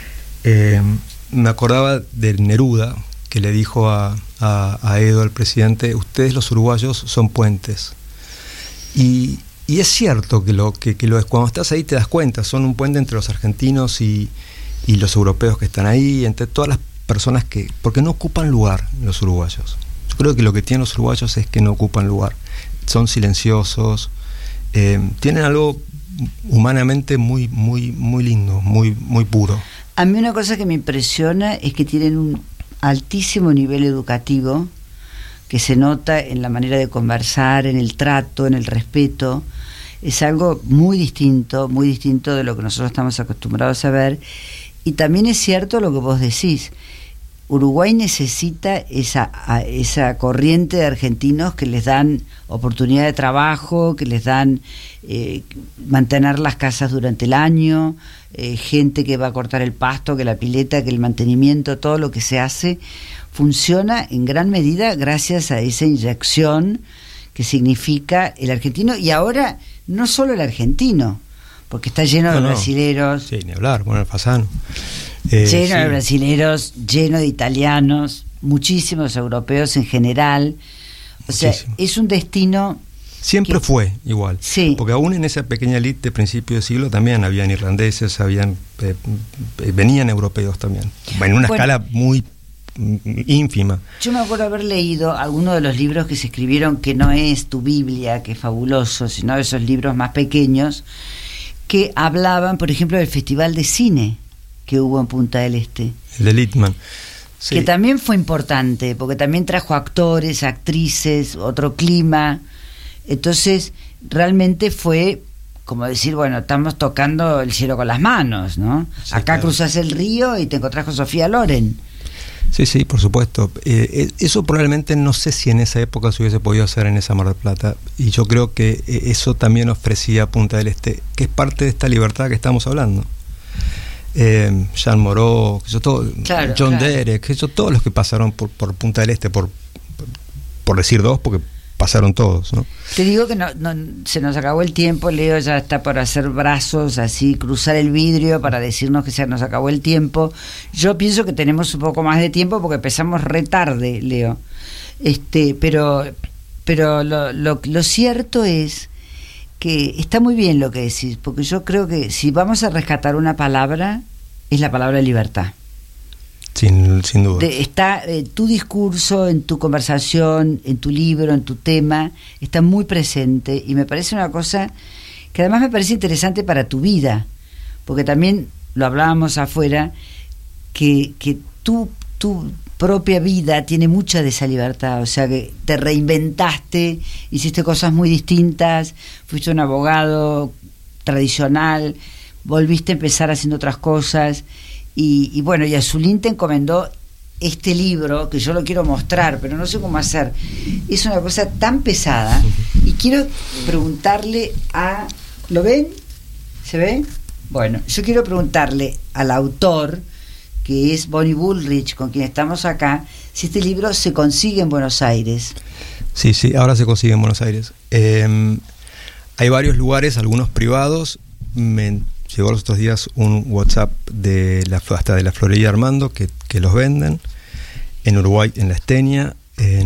Me acordaba de Neruda, que le dijo a Edo, el presidente: ustedes los uruguayos son puentes. Y es cierto que lo es, cuando estás ahí te das cuenta, son un puente entre los argentinos y los europeos que están ahí, entre todas las personas porque no ocupan lugar los uruguayos. Yo creo que lo que tienen los uruguayos es que no ocupan lugar, son silenciosos, tienen algo humanamente muy, muy, muy lindo, muy, muy puro. A mí una cosa que me impresiona es que tienen un altísimo nivel educativo, que se nota en la manera de conversar, en el trato, en el respeto. Es algo muy distinto de lo que nosotros estamos acostumbrados a ver. Y también es cierto lo que vos decís. Uruguay necesita esa corriente de argentinos que les dan oportunidad de trabajo, que les dan mantener las casas durante el año, gente que va a cortar el pasto, que la pileta, que el mantenimiento, todo lo que se hace funciona en gran medida gracias a esa inyección que significa el argentino, y ahora no solo el argentino, porque está lleno de brasileros. Sí, ni hablar, bueno, el Fasano. Lleno de brasileros, lleno de italianos, muchísimos europeos en general. O sea, es un destino... Siempre fue igual. Sí. Porque aún en esa pequeña elite de principio de siglo también habían irlandeses, venían europeos también. En una escala muy ínfima. Yo me acuerdo haber leído algunos de los libros que se escribieron, que no es tu Biblia, que es fabuloso, sino esos libros más pequeños, que hablaban, por ejemplo, del Festival de Cine que hubo en Punta del Este. El de Littman. Sí. Que también fue importante, porque también trajo actores, actrices, otro clima. Entonces, realmente fue como decir, bueno, estamos tocando el cielo con las manos, ¿no? Sí, acá claro. Cruzas el río y te encontrás con Sofía Loren. Sí, por supuesto. Eso probablemente no sé si en esa época se hubiese podido hacer en esa Mar del Plata, y yo creo que eso también ofrecía Punta del Este, que es parte de esta libertad que estamos hablando. Jean Moreau, claro, John Derek, todos los que pasaron por Punta del Este, por decir dos, porque pasaron todos, ¿no? Te digo que no, se nos acabó el tiempo. Leo ya está por hacer brazos así, cruzar el vidrio para decirnos que se nos acabó el tiempo. Yo pienso que tenemos un poco más de tiempo porque empezamos re tarde, Leo. Pero lo cierto es que está muy bien lo que decís, porque yo creo que si vamos a rescatar una palabra, es la palabra libertad. Sin duda. Está tu discurso, en tu conversación, en tu libro, en tu tema, está muy presente, y me parece una cosa que además me parece interesante para tu vida, porque también lo hablábamos afuera, que tu propia vida tiene mucha de esa libertad, o sea que te reinventaste, hiciste cosas muy distintas, fuiste un abogado tradicional, volviste a empezar haciendo otras cosas. Y bueno, y Azulín te encomendó este libro, que yo lo quiero mostrar, pero no sé cómo hacer. Es una cosa tan pesada, y quiero preguntarle a... ¿Lo ven? ¿Se ve? Bueno, yo quiero preguntarle al autor, que es Bonnie Bullrich, con quien estamos acá, si este libro se consigue en Buenos Aires. Sí, ahora se consigue en Buenos Aires. Hay varios lugares, algunos privados. Llegó los otros días un WhatsApp hasta de la Florería Armando que los venden en Uruguay, en La Esteña,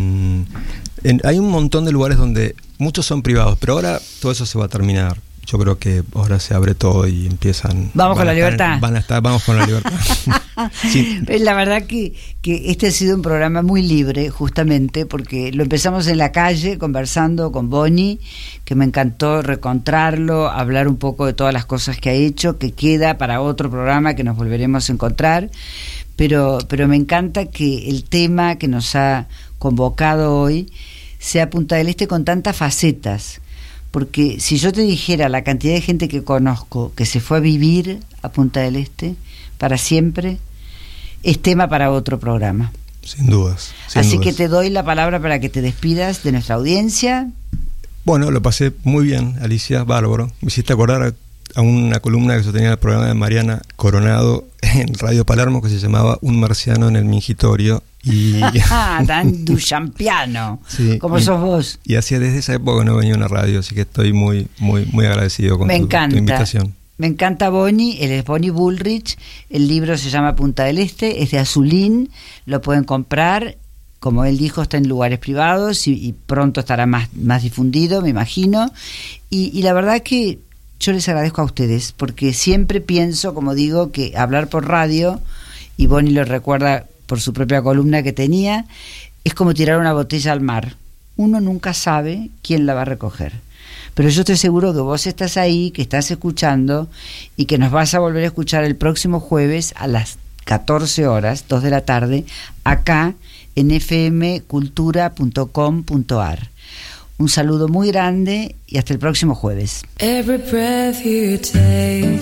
hay un montón de lugares donde muchos son privados, pero ahora todo eso se va a terminar. Yo creo que ahora se abre todo y empiezan... Vamos con la libertad. Vamos con la libertad. Sí. La verdad que este ha sido un programa muy libre, justamente porque lo empezamos en la calle conversando con Bonnie, que me encantó reencontrarlo, hablar un poco de todas las cosas que ha hecho, que queda para otro programa que nos volveremos a encontrar, pero me encanta que el tema que nos ha convocado hoy sea Punta del Este con tantas facetas. Porque si yo te dijera la cantidad de gente que conozco que se fue a vivir a Punta del Este para siempre, es tema para otro programa. Sin dudas. Así que te doy la palabra para que te despidas de nuestra audiencia. Bueno, lo pasé muy bien, Alicia, bárbaro. Me hiciste acordar a una columna que yo tenía en el programa de Mariana Coronado en Radio Palermo, que se llamaba Un marciano en el mingitorio. Y tan duchampiano, sí, como sos vos. Y hacía desde esa época no venía a una radio, así que estoy muy agradecido con tu invitación. Me encanta Bonnie, él es Bonnie Bullrich, el libro se llama Punta del Este, es de Azulín, lo pueden comprar como él dijo, está en lugares privados y pronto estará más difundido, me imagino. Y la verdad que yo les agradezco a ustedes, porque siempre pienso, como digo, que hablar por radio, y Bonnie lo recuerda por su propia columna que tenía, es como tirar una botella al mar. Uno nunca sabe quién la va a recoger. Pero yo estoy seguro que vos estás ahí, que estás escuchando y que nos vas a volver a escuchar el próximo jueves a las 14 horas, 2 de la tarde, acá en fmcultura.com.ar. Un saludo muy grande y hasta el próximo jueves. Every breath you take,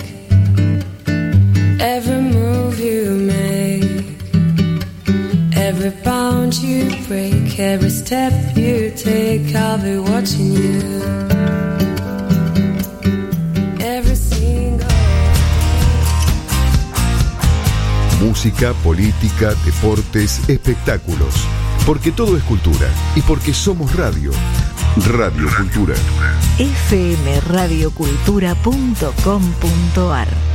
every move you make, every bound you break, every step you take, I'll be watching you. Every single... Música, política, deportes, espectáculos. Porque todo es cultura y porque somos radio. Radio Cultura. fmradiocultura.com.ar